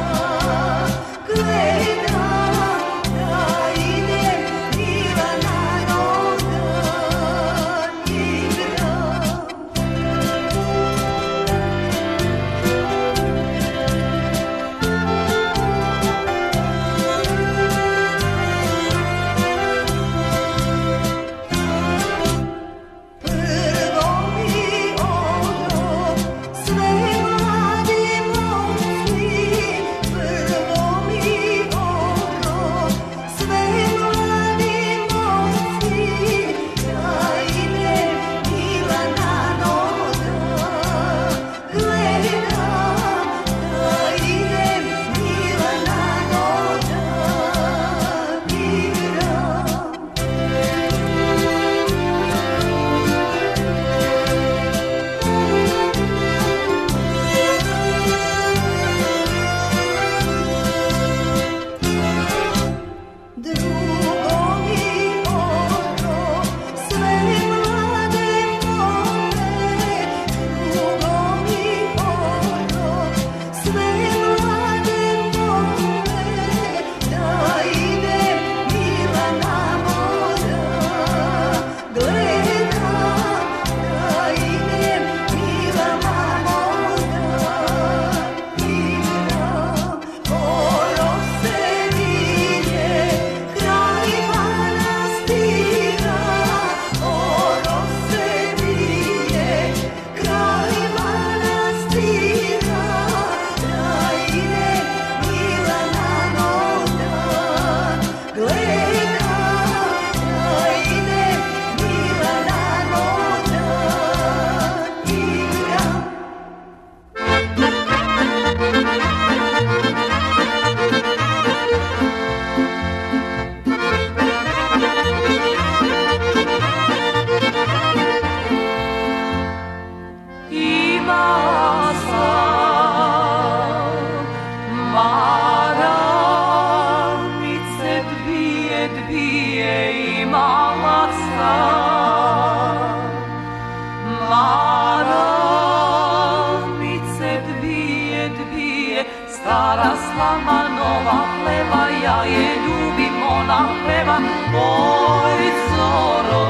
ja je ljubim, ona peva, oj zoro.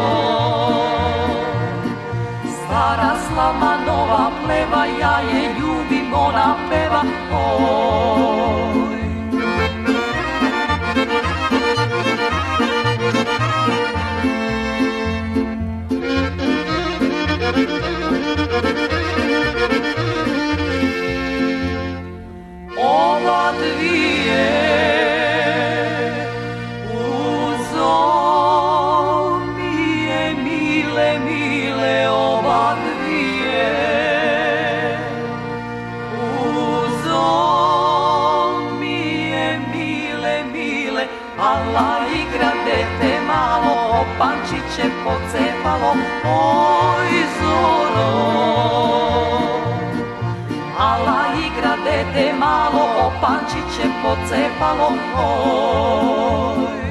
Stara slava, nova pleva, ja je ljubim, ona peva, oj. Ova dvije uzo mi je mile, mile, ova dvije uzo mi je mile, mile, ala igra dete malo, pančiće pocepalo, oj zoro. Ala igra dete malo, pančiće pocepalo, oj.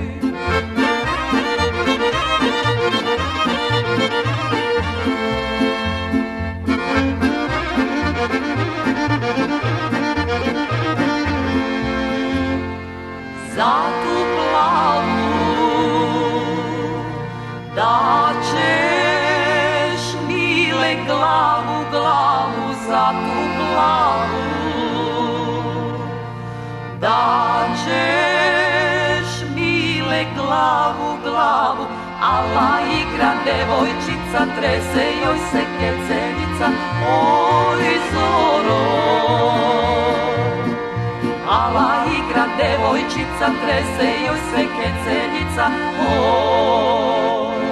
Za tu plavu da ćeš mile glavu, glavu za tu plavu da ćeš mile glavu, glavu, ala igra devojčica, trese joj se keceljica, oj zoro. Ala igra devojčica, trese joj se keceljica, oj.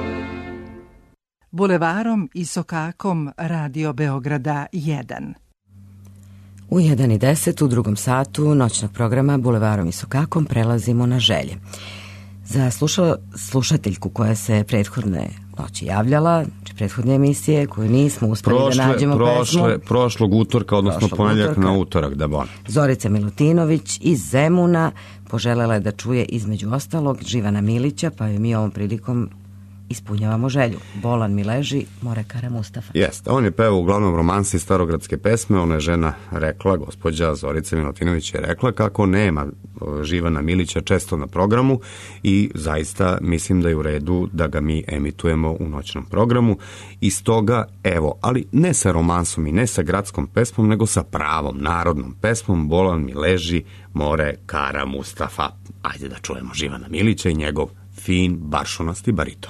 Bulevarom i sokakom Radio Beograda 1. U 1:10 u drugom satu noćnog programa Bulevarom i sokakom prelazimo na želje. Za slušateljku koja se prethodne noći javljala, prethodne emisije koju nismo uspeli da nađemo pesmu. Prošlog utorka, odnosno ponedjeljak na utorak, da bon. Zorica Milutinović iz Zemuna poželela je da čuje između ostalog Živana Milića, pa joj mi ovom prilikom ispunjavamo želju. Bolan mi leži, more Kara Mustafa. Jeste, on je pevao uglavnom romanse i starogradske pesme, ona je žena rekla, gospođa Zorica Milutinović je rekla kako nema Živana Milića često na programu i zaista mislim da je u redu da ga mi emitujemo u noćnom programu i stoga, evo, ali ne sa romansom i ne sa gradskom pesmom, nego sa pravom narodnom pesmom Bolan mi leži, more Kara Mustafa. Ajde da čujemo Živana Milića i njegov fin, baršunasti bariton.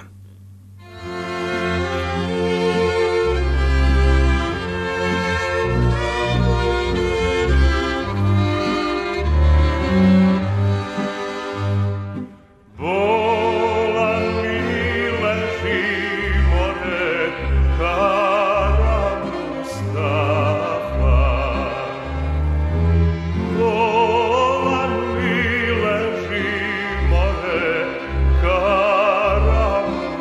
Kara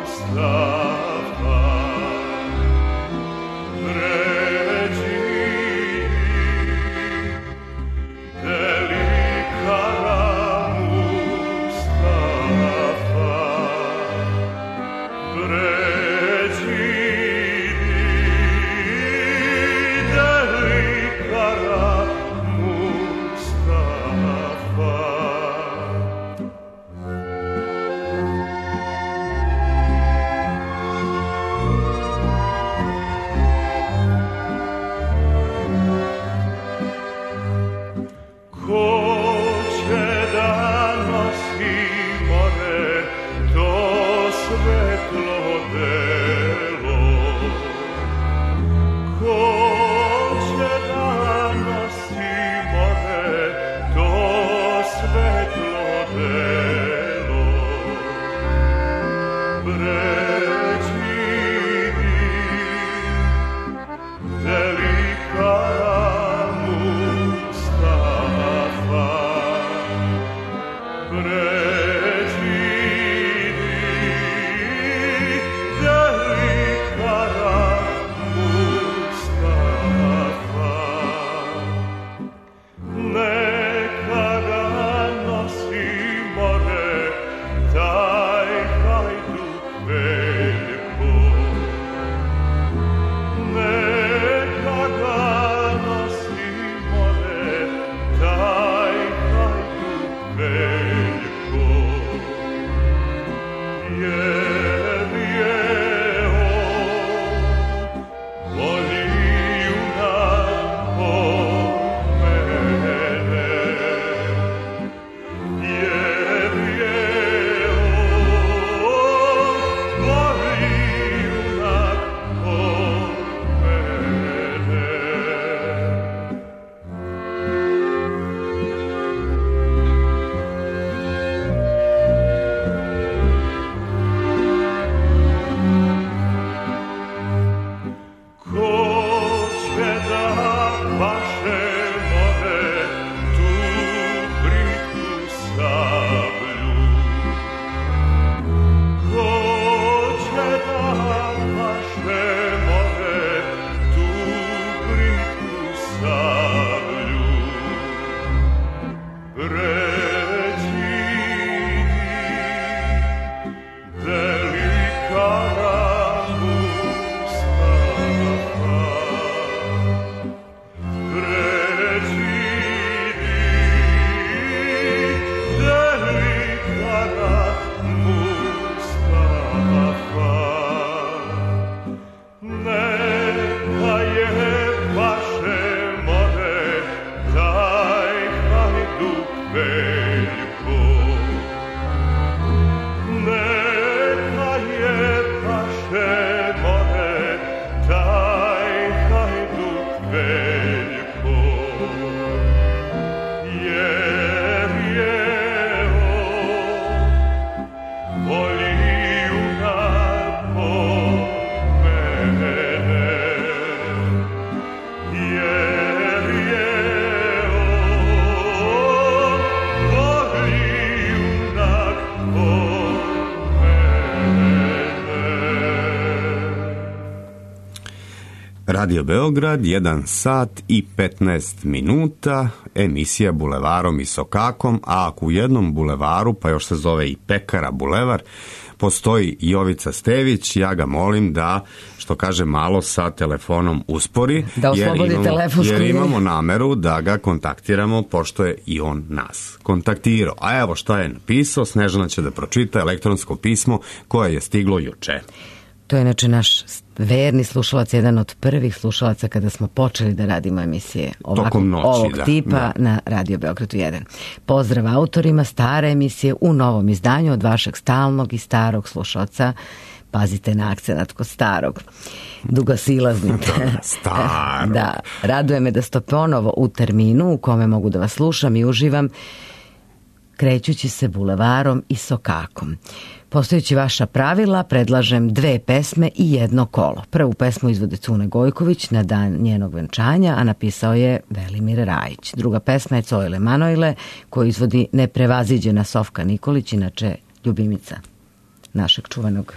Radio Beograd, 1 sat i 15 minuta, emisija Bulevarom i Sokakom, a ako u jednom bulevaru, pa još se zove i Pekara bulevar, postoji Jovica Stević, ja ga molim da, što kaže, malo sa telefonom uspori, da jer imamo nameru da ga kontaktiramo, pošto je i on nas kontaktirao. A evo šta je napisao, Snežana će da pročita elektronsko pismo koje je stiglo juče. To je inače naš verni slušalac, jedan od prvih slušalaca kada smo počeli da radimo emisije ovog tipa na Radio Beogradu 1. Pozdrav autorima stare emisije u novom izdanju od vašeg stalnog i starog slušalca. Pazite na akcenat kod starog. Dugosilaznik. Starog. Da, raduje me da ste ponovo u terminu u kome mogu da vas slušam i uživam, krećući se bulevarom i Sokakom. Postojući vaša pravila, predlažem 2 pesme i 1 kolo. Prvu pesmu izvodi Cune Gojković na dan njenog venčanja, a napisao je Velimir Rajić. Druga pesma je Cojle Manojle, koju izvodi neprevaziđena Sofka Nikolić, inače ljubimica našeg čuvenog...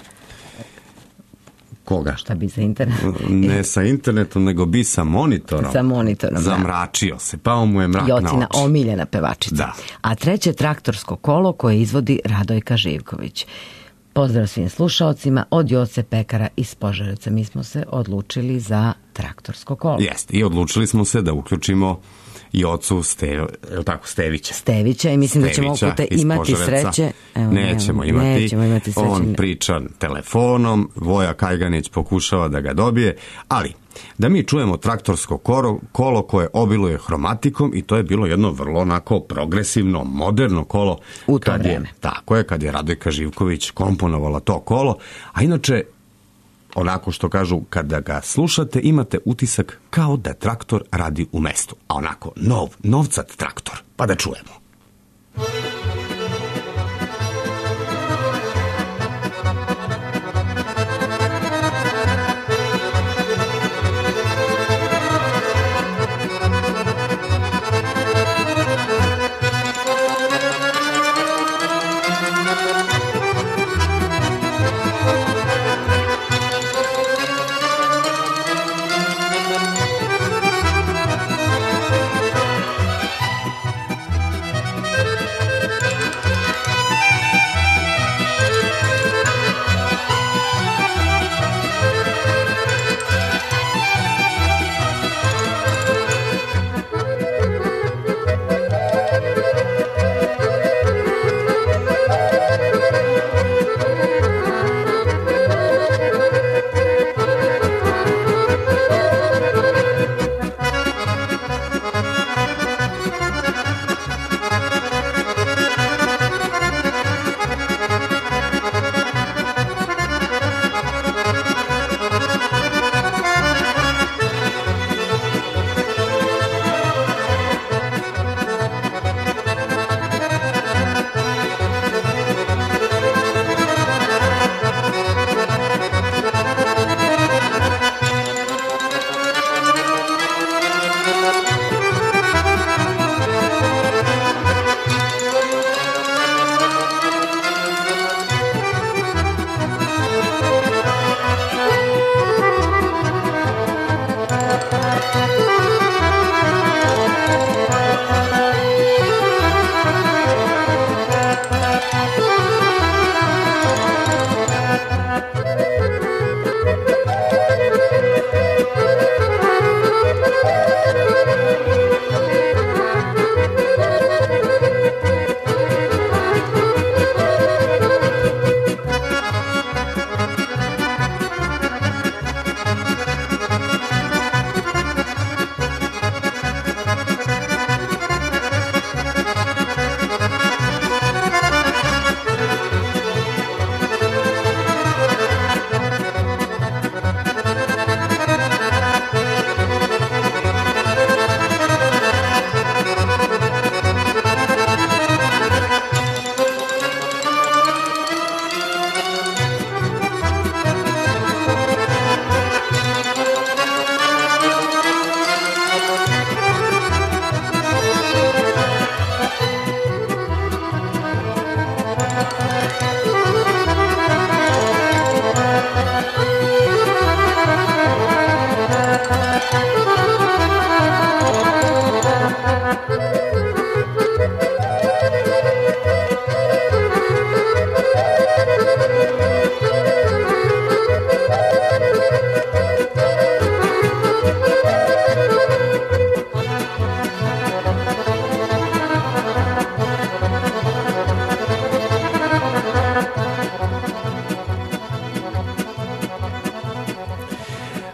Koga? Šta bi za internet? Ne sa internetom, nego bi sa monitorom. Sa monitorom, zamračio se, pao mu je mrak na oči. Jocina omiljena pevačica. Da. A treće Traktorsko kolo koje izvodi Radojka Živković. Pozdrav svim slušaocima od Joce Pekara iz Požarevca. Mi smo se odlučili za Traktorsko kolo. Jeste, i odlučili smo se da uključimo Jocu Stevića. Stevića i mislim da ćemo ovog puta imati sreće. Nećemo imati sreće. On priča telefonom, Voja Kajganić pokušava da ga dobije, ali da mi čujemo Traktorsko kolo koje obiluje hromatikom i to je bilo jedno vrlo onako progresivno, moderno kolo. U to vreme. Tako je, kad je Radojka Živković komponovala to kolo, a inače onako što kažu, kada ga slušate imate utisak kao da traktor radi u mestu, a onako novcat traktor, pa da čujemo.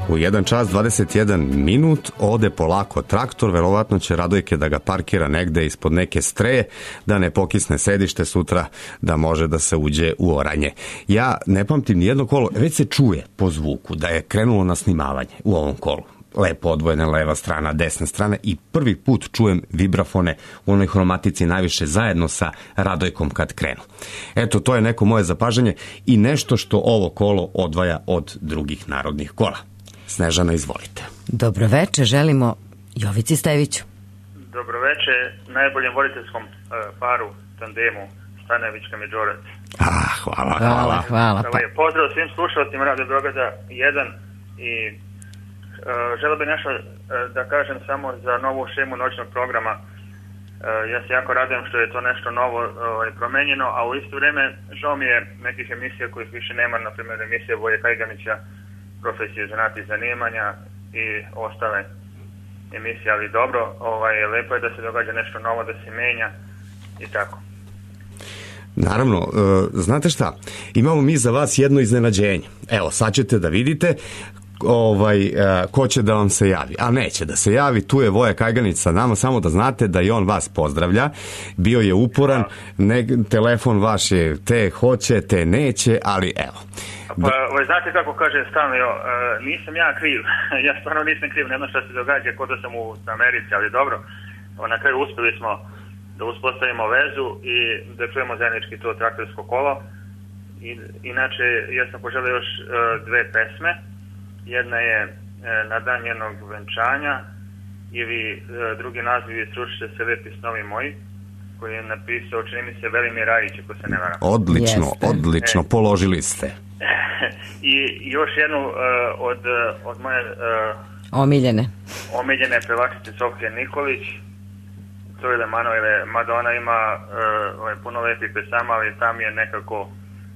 U 1 čas 21 minut ode polako traktor, verovatno će Radojke da ga parkira negde ispod neke streje, da ne pokisne sedište sutra, da može da se uđe u oranje. Ja ne pamtim nijedno kolo, već se čuje po zvuku da je krenulo na snimavanje u ovom kolu. Lepo odvojena leva strana, desna strana i prvi put čujem vibrafone u onoj hromatici najviše zajedno sa Radojkom kad krenu. Eto, to je neko moje zapažanje i nešto što ovo kolo odvaja od drugih narodnih kola. Snežana, izvolite. Dobro veče, želimo Jovici Steviću. Dobro veče, najboljem voditeljskom paru, tandemu, Stanojevićka Međorac. Hvala. Pozdrav svim slušalcima Radio Beograda 1 i želeo bih nešto da kažem samo za novu šemu noćnog programa. Ja se jako radujem što je to nešto novo promenjeno, a u isto vrijeme žao mi je nekih emisija kojih više nema, na primjer emisije Voje Kajganića, Profesije, zanati, zanimanja i ostale emisije, ali dobro, lepo je da se događa nešto novo, da se menja i tako. Naravno, znate šta, imamo mi za vas jedno iznenađenje. Evo, sad ćete da vidite ko će da vam se javi, a neće da se javi. Tu je Voja Kajganić sa nama, samo da znate da i on vas pozdravlja. Bio je uporan, telefon vaš je te hoće, te neće, ali evo. Pa, znate kako kaže stalno, nisam ja kriv, ja stvarno nisam kriv, ne znam šta se događa, kod da sam u Americi, ali dobro, na kraju uspjeli smo da uspostavimo vezu i da čujemo zajednički to traktorsko kolo. Inače, ja sam poželio još dve pesme. Jedna je Na dan njenog venčanja ili drugi naziv je Srušite se lepi snovi moji, koji je napisao, čini mi se, Velimir Rajić, ako se ne varam. Odlično, položili ste. I još jednu od moje omiljene pevačice Sofije Nikolić, Cojile Manuele, mada ona ima puno lepih pesama, ali tam je nekako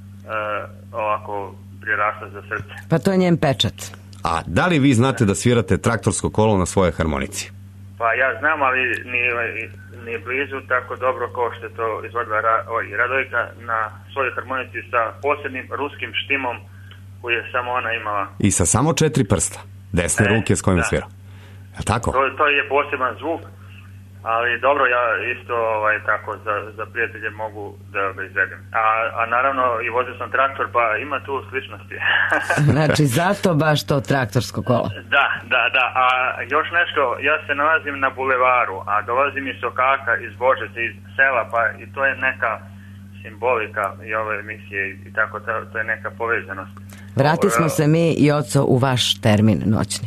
ovako prirasla za srce. Pa to je njen pečat. A da li vi znate da svirate traktorsko kolo na svojoj harmonici? Pa ja znam, ali nije blizu tako dobro kao što je to izvodila Radojka na svojoj harmonici sa posebnim ruskim štimom koji je samo ona imala. I sa samo 4 prsta, desne ruke s kojima svira. Je tako? To je poseban zvuk, ali dobro, ja isto tako za prijatelje mogu da ga izvedem. A naravno i vozio sam traktor, pa ima tu sličnosti. Znači, zato baš to traktorsko kolo. Da. A još nešto, ja se nalazim na bulevaru, a dolazim iz Sokaka, iz Božece, iz sela, pa i to je neka simbolika i ove emisije i tako, to je neka povezanost. Vratismo se mi i oco u vaš termin noćni.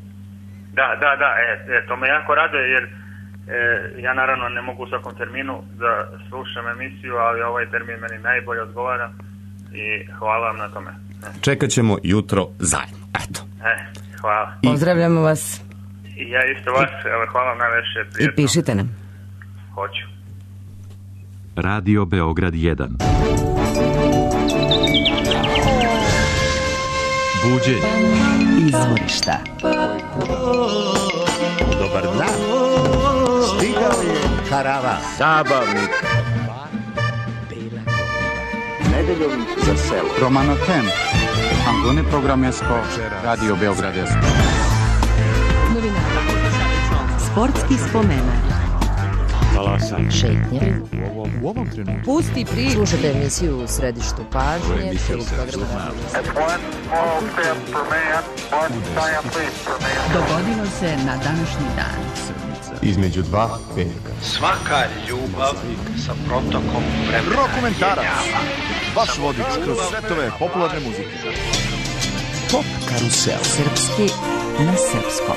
Da, to me jako raduje jer ja naravno ne mogu u svakom terminu da slušam emisiju, ali ovaj termin meni najbolje odgovara i hvala vam na tome. Čekat ćemo jutro zajedno. Eto. Hvala. Pozdravljamo vas. I ja isto vas, hvala vam najveće, prijetno. I pišite nam. Hoću. Radio Beograd 1. Buđenje. Izvorišta. Dobar dan. Stigao je karavan. Zabavnik. Nedeljom za selo. Romano Tem. Angone Programesko. Radio Beogradesko. Novina. Sportski spomenak. Šetnje. U ovom trenutku. Pusti priču. Slušajte emisiju u središtu pažnje. Dogodilo se na današnji dan. Između dva petka. Svaka ljubav sa protokom vremena. Rokomentarac. Vaš vodič kroz svetove popularne muzike. Pop karusel. Srpski na srpskom.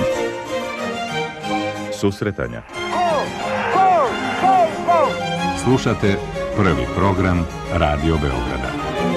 Susretanja. Slušate prvi program Radio Beograda.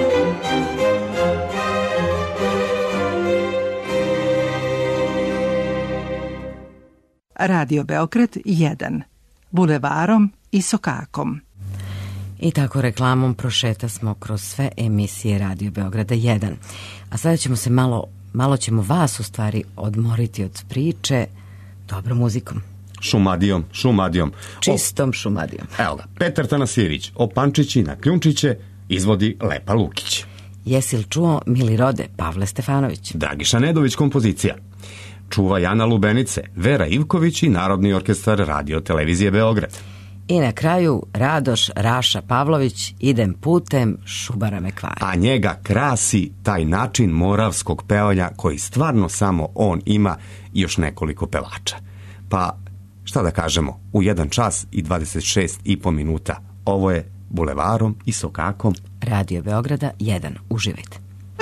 Radio Beograd 1. Bulevarom i Sokakom. I tako reklamom prošeta smo kroz sve emisije Radio Beograda 1. A sada ćemo se malo ćemo vas u stvari odmoriti od priče dobrom muzikom. Šumadijom. Čistom šumadijom. Evo ga, Petar Tanasijević, Opančići na kljunčiće izvodi Lepa Lukić. Jesi li čuo Mili rode, Pavle Stefanović? Dragiša Nedović kompozicija. Čuva Jana Lubenice, Vera Ivković i Narodni orkestar Radio televizije Beograd. I na kraju Radoš Raša Pavlović, Idem putem, Šubara me kvari. A njega krasi taj način moravskog pevanja koji stvarno samo on ima i još nekoliko pevača. Pa šta da kažemo, u 1 čas i 26,5 minuta. Ovo je Bulevarom i Sokakom. Radio Beograda 1. Uživajte.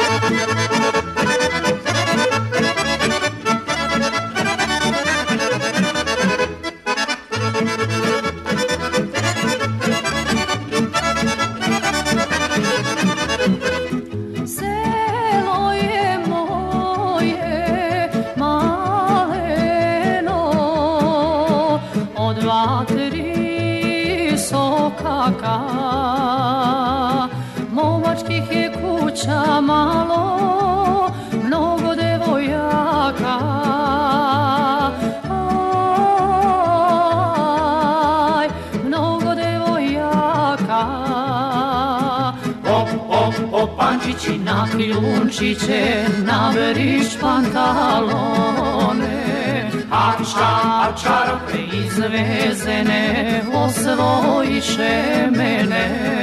Selo je moje maleno, od 2-3 sokaka, momačkih je kuća malo, mnogo devojaka. Aj, mnogo devojaka. O pančići na kljunčiće, na veriš pantalone, a čarape izvezene osvojiše mene.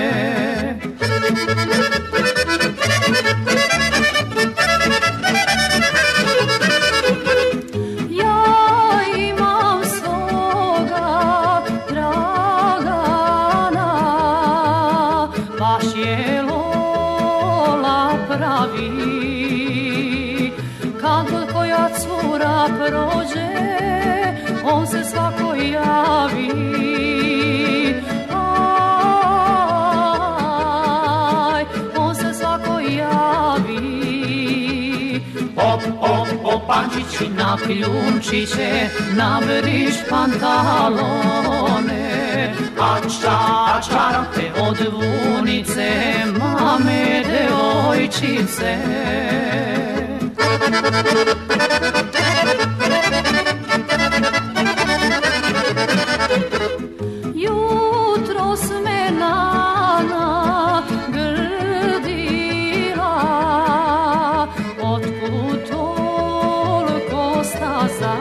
Ja imam svoga Dragana, baš je Lola pravi. Kad god koja cura prođe, on se svako javi. Aj, on se svako javi. O pančići na kljunčiće, na veriš pantalone, a čarape od vunice, mame devojčice. Jutros me Nana grdila, otkud toliko staza,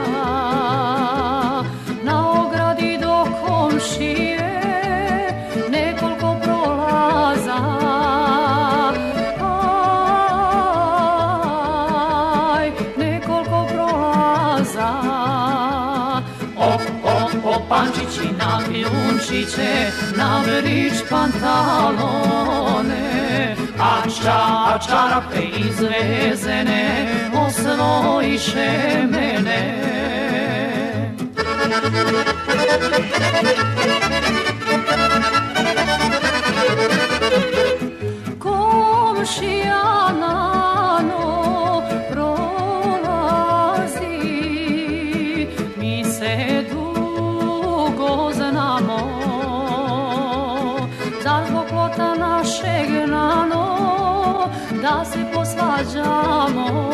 na ogradi do komšije nekoliko prolaza. Aj, nekoliko prolaza. O pančići na kljunčiće, na veriš pantalone, a čarape izvezene osvojiše mene. Komšija Nano prolazi, mi se dugo znamo, zar zbog plota našeg Nano da se posvađamo.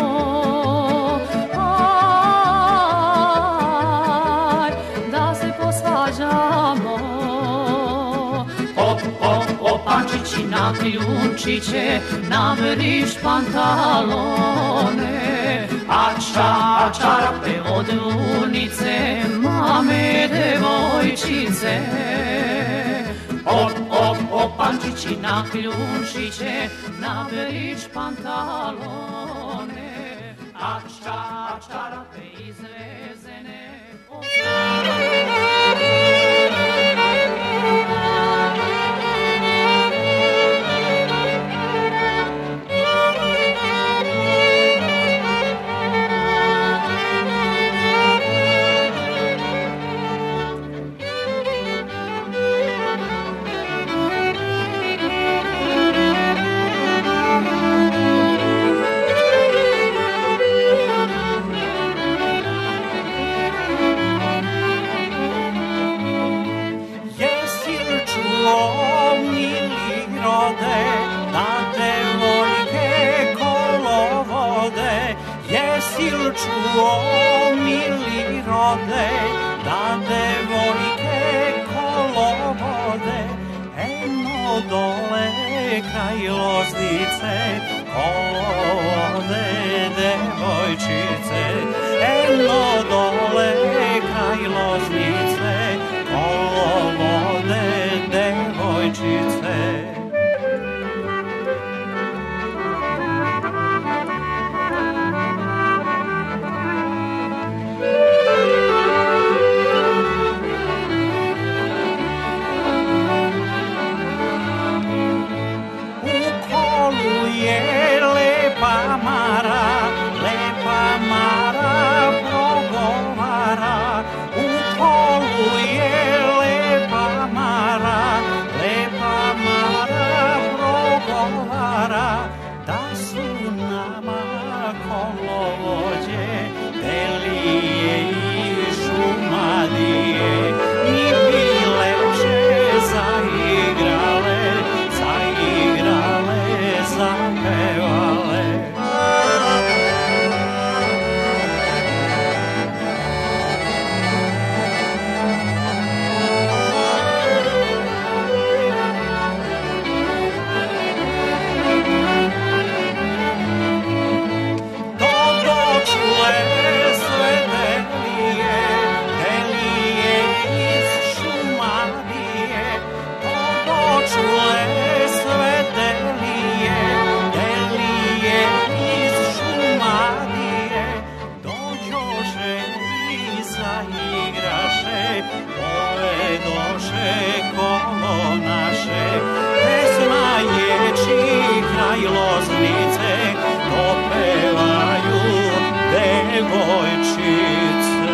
Aj, da se posvađamo. O pančići na kljunčiće, na veriš pantalone, a čarape od vunice, mame devojčice. O pančići na kljunčiće, na veriš pantalone, a čarape izvezene. Čuo mili rode, da devojke kolovode, eno dole kraj Loznice, kolovode devojčice, eno dole kraj Loznice, kolovode devojčice. Lepa Mara progovara, u kolu je lepa Mara progovara, da su nama kolovođe, Delije i Šumadije, i bi lepše zaigrale, zapevale. Loznice dopevaju devojčice.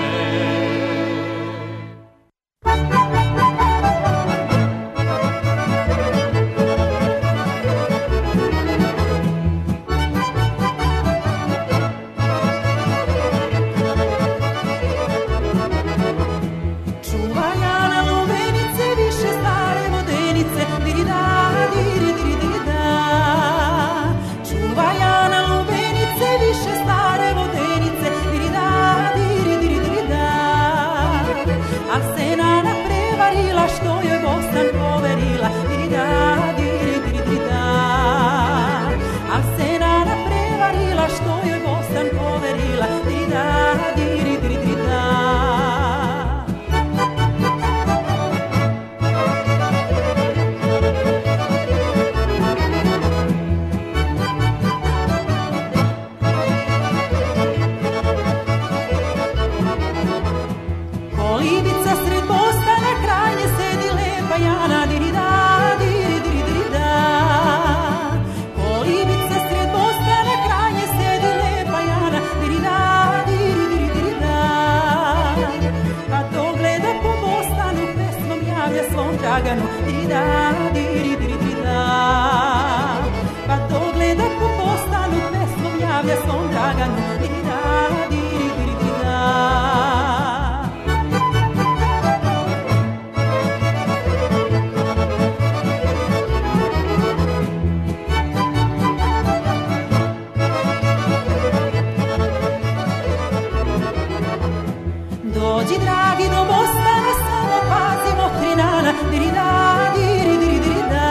Dođi dragi do Bostana, samo pazimo Trinana, dirida, diri, diri, dirida.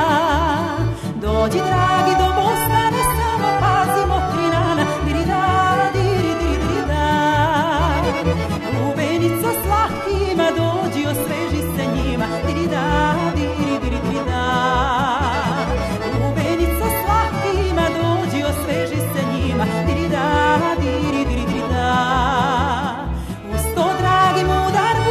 Dođi dragi do Bostana, samo pazimo Trinana, dirida, diri, diri, dirida. Lubenica slatkima, dođi, osveži se njima, dirida, diri, diri, dirida. Lubenica slatkima, dođi, osveži se njima, dirida, diri, diri, dirida. Dragi mudar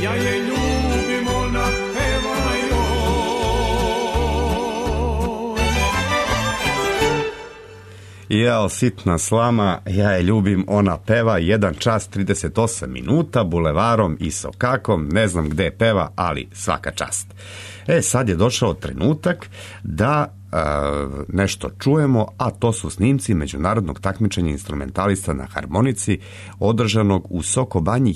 ja je ljubim, ona peva joj. Jao, sitna slama, ja je ljubim, ona peva, 1 čas 38 minuta, bulevarom i sokakom, ne znam gde peva, ali svaka čast. Sad je došao trenutak da nešto čujemo, a to su snimci međunarodnog takmičenja instrumentalista na harmonici održanog u Sokobanji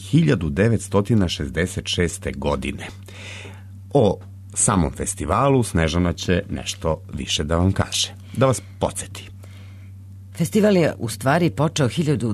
1966. godine. O samom festivalu Snežana će nešto više da vam kaže. Da vas podsjeti. Festival je u stvari počeo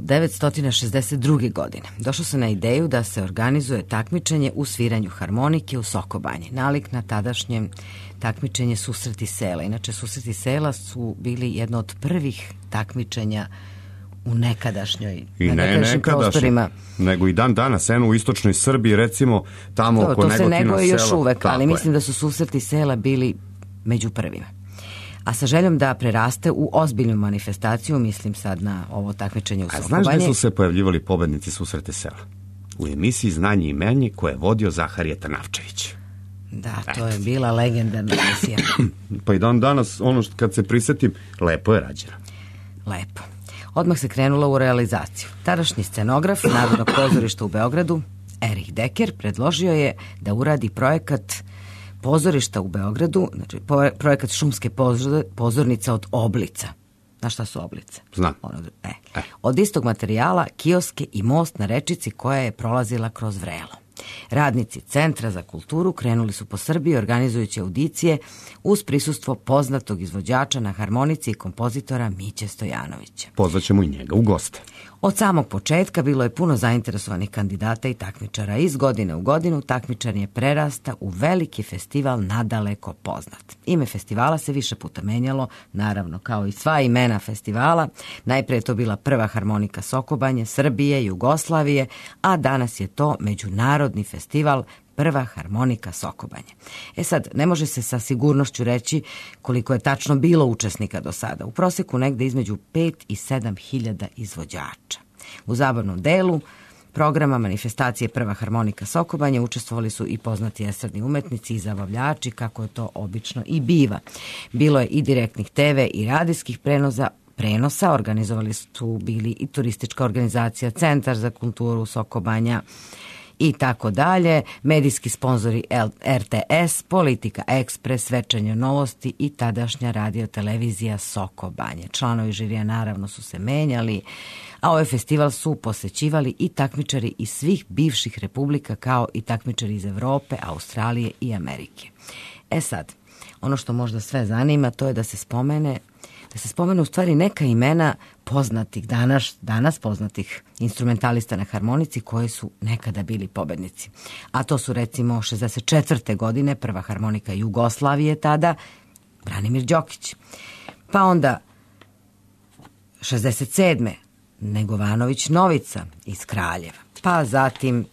1962. godine. Došlo se na ideju da se organizuje takmičenje u sviranju harmonike u Sokobanji, nalik na tadašnje takmičenje Susreti sela. Inače, Susreti sela su bili jedno od prvih takmičenja u nekadašnjoj prostorima. Nego i dan danas, u istočnoj Srbiji, recimo, tamo oko Negotina sela. To se neguje još uvek, ali mislim da su Susreti sela bili među prvima. A sa željom da preraste u ozbiljnu manifestaciju, mislim sad na ovo takmičenje u Sokobanje. A znaš gde su se pojavljivali pobednici Susrete sela? U emisiji Znanje i menje koje je vodio Zaharije Trnavčević. Da, to je bila legendarna emisija. Pa i dan danas, kad se prisetim, lepo je rađena. Lepo. Odmah se krenulo u realizaciju. Tadašnji scenograf Narodnog pozorišta u Beogradu, Erich Decker, predložio je da uradi projekat pozorišta u Beogradu, znači projekat šumske pozornice od oblica. Znaš šta su oblice? Znam. Od istog materijala, kioske i most na rečici koja je prolazila kroz vrelo. Radnici Centra za kulturu krenuli su po Srbiji organizujući audicije uz prisustvo poznatog izvođača na harmonici i kompozitora Miće Stojanovića. Pozvaćemo i njega u goste. Od samog početka bilo je puno zainteresovanih kandidata i takmičara. Iz godine u godinu takmičenje prerasta u veliki festival nadaleko poznat. Ime festivala se više puta menjalo, naravno kao i sva imena festivala. Najprije je to bila Prva harmonika Sokobanje, Srbije, Jugoslavije, a danas je to Međunarodni festival Prva harmonika Sokobanje. Sad, ne može se sa sigurnošću reći koliko je tačno bilo učesnika do sada. U proseku negde između 5 i 7 hiljada izvođača. U zabavnom delu programa manifestacije Prva harmonika Sokobanje učestvovali su i poznati estradni umetnici i zabavljači, kako je to obično i biva. Bilo je i direktnih TV i radijskih prenosa, organizovali su bili i turistička organizacija Centar za kulturu Sokobanja, i tako dalje, medijski sponzori RTS, Politika Ekspres, Večernje novosti i tadašnja radiotelevizija Sokobanje. Članovi žirija naravno su se menjali, a ovaj festival su posećivali i takmičari iz svih bivših republika, kao i takmičari iz Evrope, Australije i Amerike. Sad, ono što možda sve zanima, to je da se spomene u stvari neka imena poznatih, danas poznatih instrumentalista na harmonici koji su nekada bili pobednici. A to su recimo 64. godine Prva harmonika Jugoslavije tada, Branimir Đokić. Pa onda 67. Negovanović Novica iz Kraljeva. Pa zatim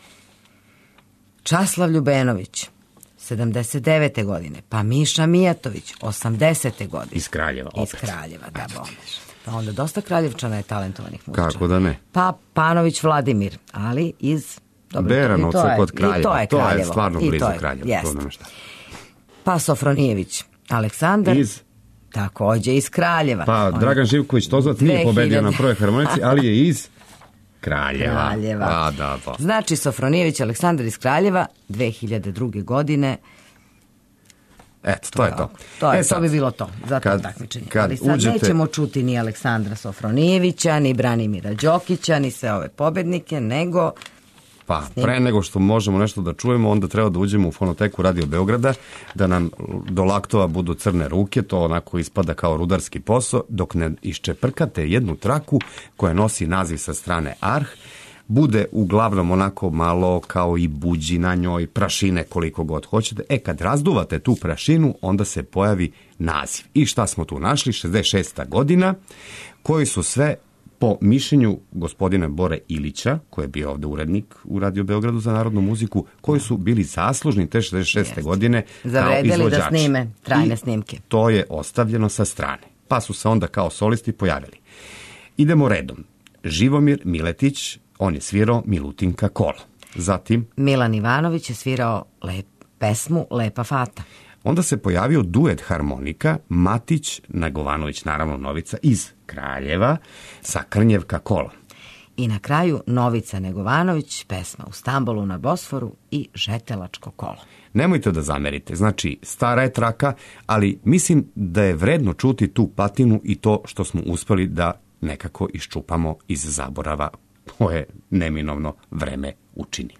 Časlav Ljubenović 79. godine, pa Miša Mijatović 80. godine. Iz Kraljeva opet. Iz Kraljeva, da bomeš. Pa onda dosta Kraljevčana je talentovanih muzičara. Kako da ne? Pa Panović Vladimir, ali iz Beranovca kod Kraljeva. I to je stvarno blizu Kraljeva. Pa Sofronijević Aleksandar. Takođe iz Kraljeva. Pa Dragan Živković Tozvat nije pobedio na Prvoj harmonici, ali je iz Kraljeva. Da. Znači, Sofronijević Aleksandar iz Kraljeva 2002. godine. Eto, to je to. To bi bilo to za to takmičenje. Ali sad nećemo čuti ni Aleksandra Sofronijevića, ni Branimira Đokića, ni sve ove pobednike, nego... Pa, pre nego što možemo nešto da čujemo, onda treba da uđemo u fonoteku Radio Beograda, da nam do laktova budu crne ruke, to onako ispada kao rudarski posao, dok ne iščeprkate jednu traku koja nosi naziv sa strane Arh, bude uglavnom onako malo kao i buđi na njoj, prašine koliko god hoćete. Kad razduvate tu prašinu, onda se pojavi naziv. I šta smo tu našli? 66. godina, koji su sve po mišljenju gospodina Bore Ilića, koji je bio ovde urednik u Radio Beogradu za narodnu muziku, koji su bili zaslužni te 66. godine kao izvođači. Zavredeli da snime trajne snimke. To je ostavljeno sa strane. Pa su se onda kao solisti pojavili. Idemo redom. Živomir Miletić, on je svirao Milutinka kolo. Zatim, Milan Ivanović je svirao pesmu Lepa fata. onda se pojavio duet harmonika Matić, Negovanović, naravno Novica, iz Kraljeva, sa Krnjevka kola. I na kraju Novica Negovanović, pesma U Stambolu na Bosforu i Žetelačko kolo. Nemojte da zamerite, znači stara je traka, ali mislim da je vredno čuti tu patinu i to što smo uspeli da nekako iščupamo iz zaborava koje neminovno vreme učini.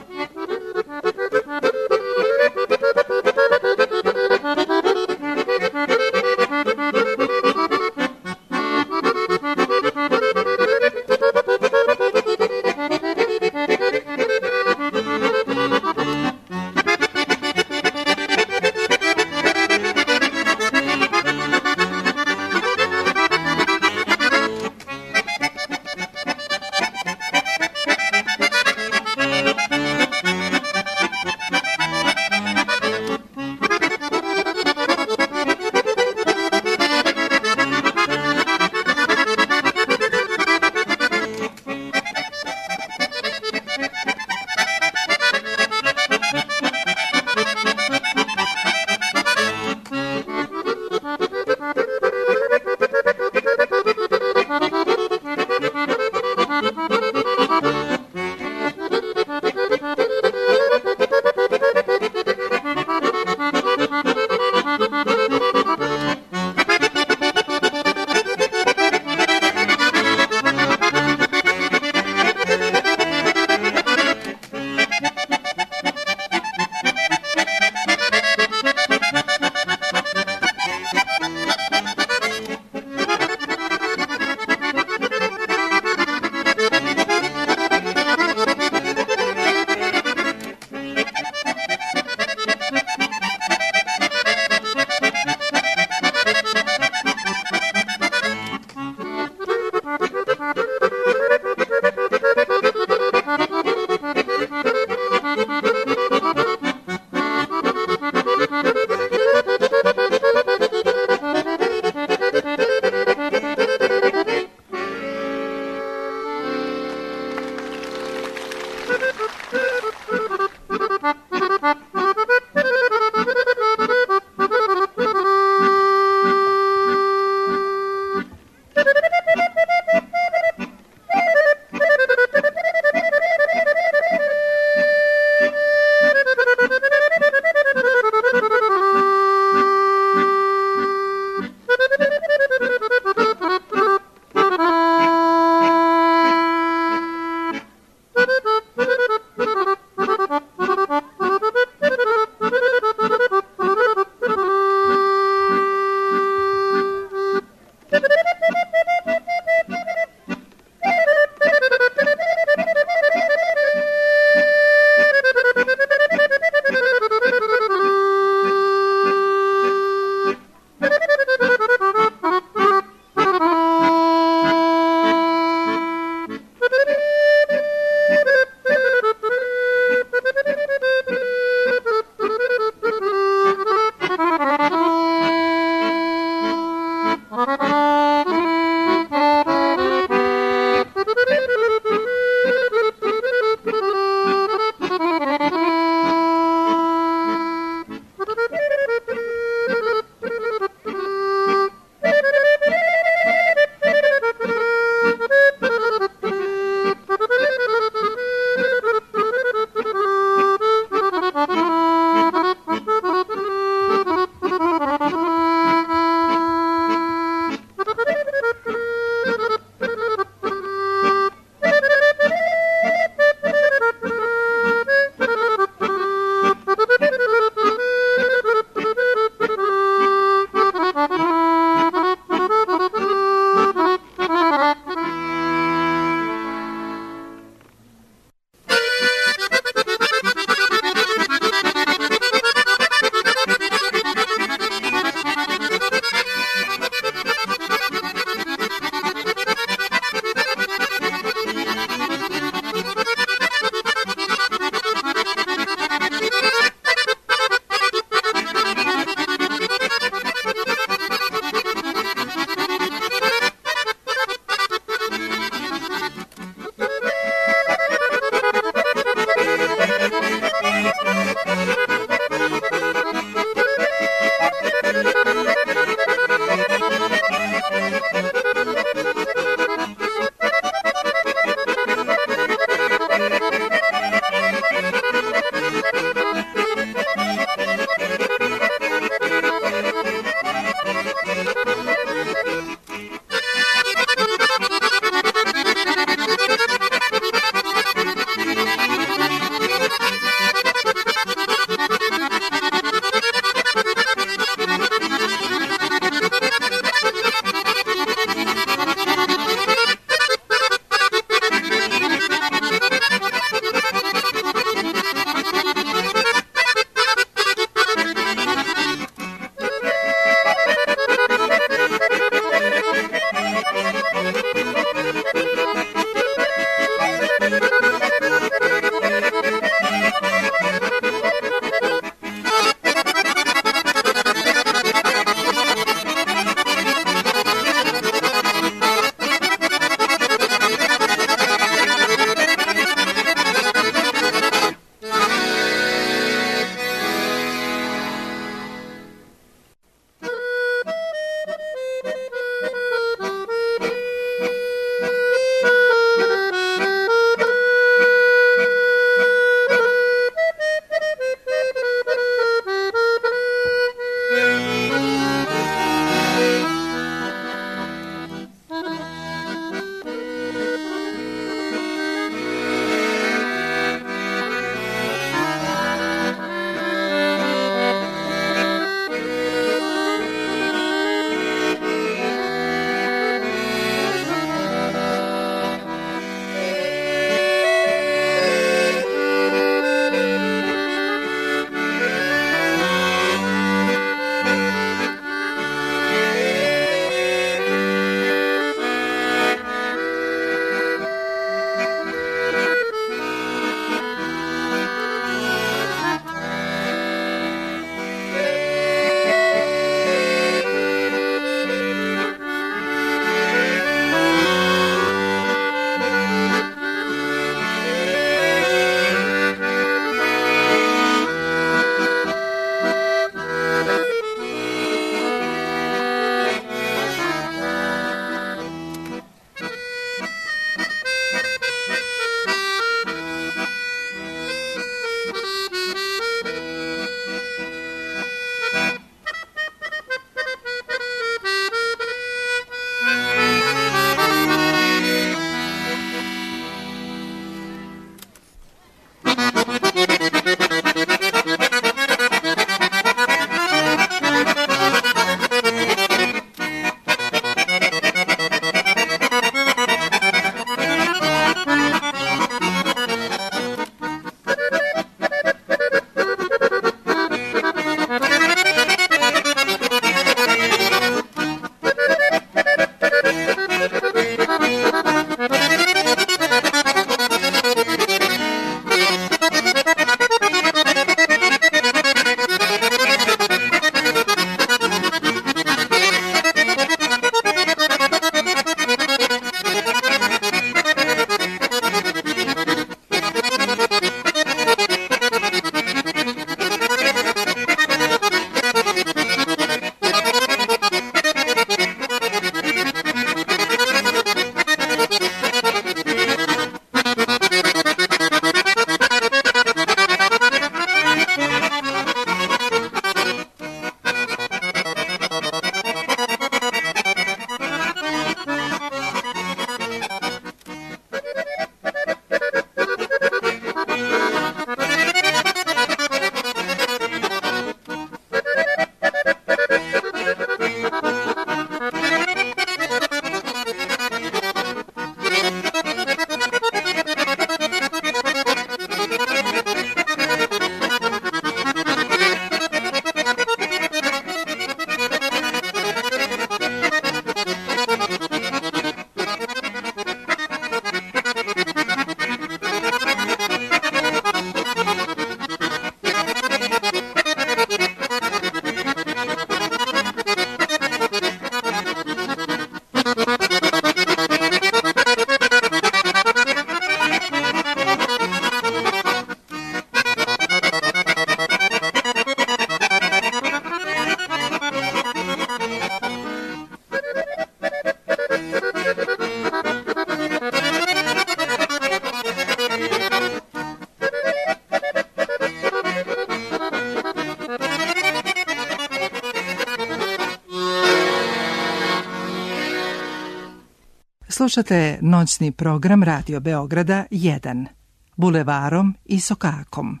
Slušate noćni program Radio Beograda 1, Bulevarom i Sokakom.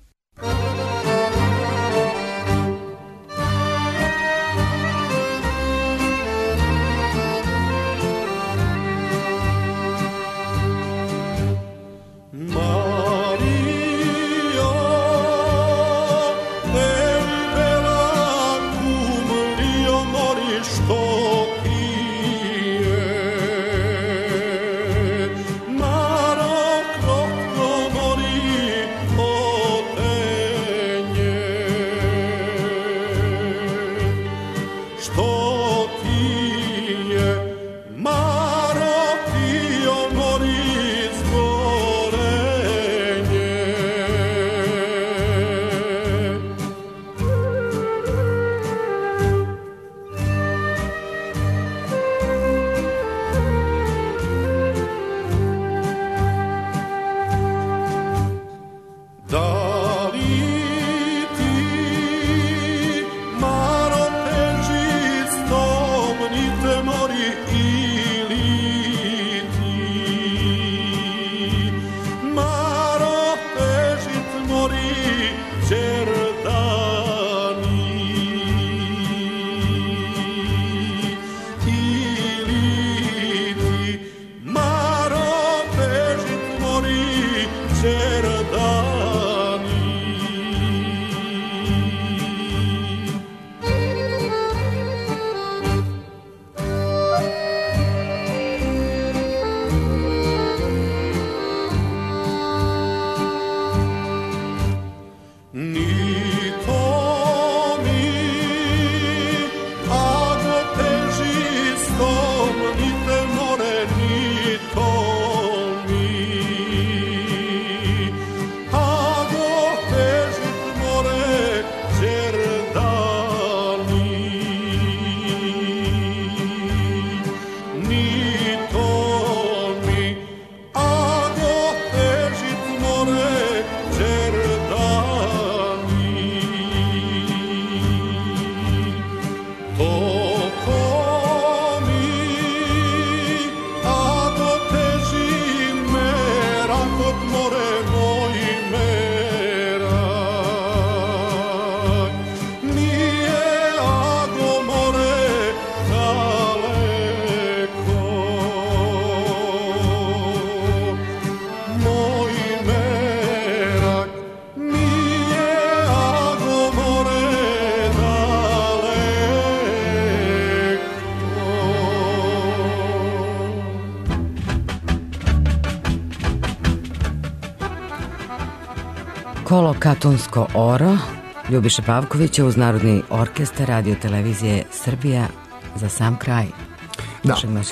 Kolo Katunsko oro Ljubiše Pavkovića uz Narodni orkestar Radio televizije Srbija za sam kraj. Da,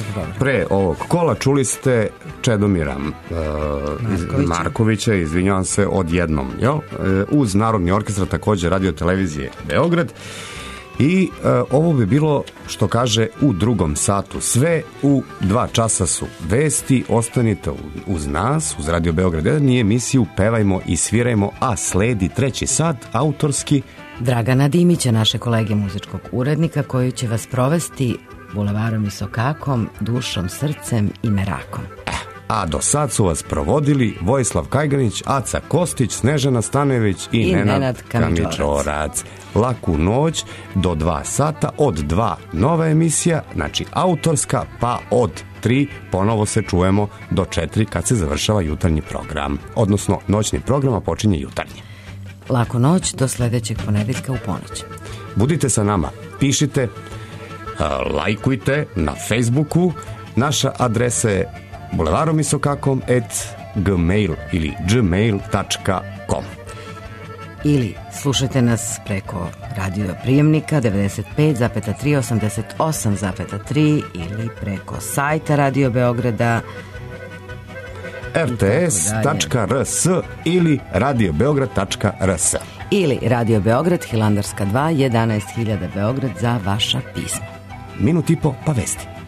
pre ovog kola čuli ste Čedomira Markovića, izvinjavam se, odjednom, uz Narodni orkestar također Radio televizije Beograd. I ovo bi bilo, što kaže, u drugom satu. Sve u 2 časa su vesti, ostanite uz nas, uz Radio Beograd 1 i emisiju Pevajmo i svirajmo, a sledi 3. sat, autorski Dragana Dimića, naše kolege muzičkog urednika, koji će vas provesti bulevarom i sokakom, dušom, srcem i merakom. A do sad su vas provodili Vojislav Kajganić, Aca Kostić, Snežana Stanević i Nenad Kamičorac. Laku noć do 2 sata, od 2 nova emisija, znači autorska, pa od 3 ponovo se čujemo do 4 kad se završava jutarnji program, odnosno noćni program, a počinje jutarnji. Laku noć do sledećeg ponedeljka u ponoć. Budite sa nama, pišite, lajkujte na Facebooku, naša adresa je bulevarom i sokakom @gmail ili gmail.com. Ili slušajte nas preko radio prijemnika 95,3, 88,3 ili preko sajta Radio Beograda rts.rs ili radiobeograd.rs ili Radio Beograd, Hilandarska 2, 11.000 Beograd za vaša pisma. Minut i po, pa vesti.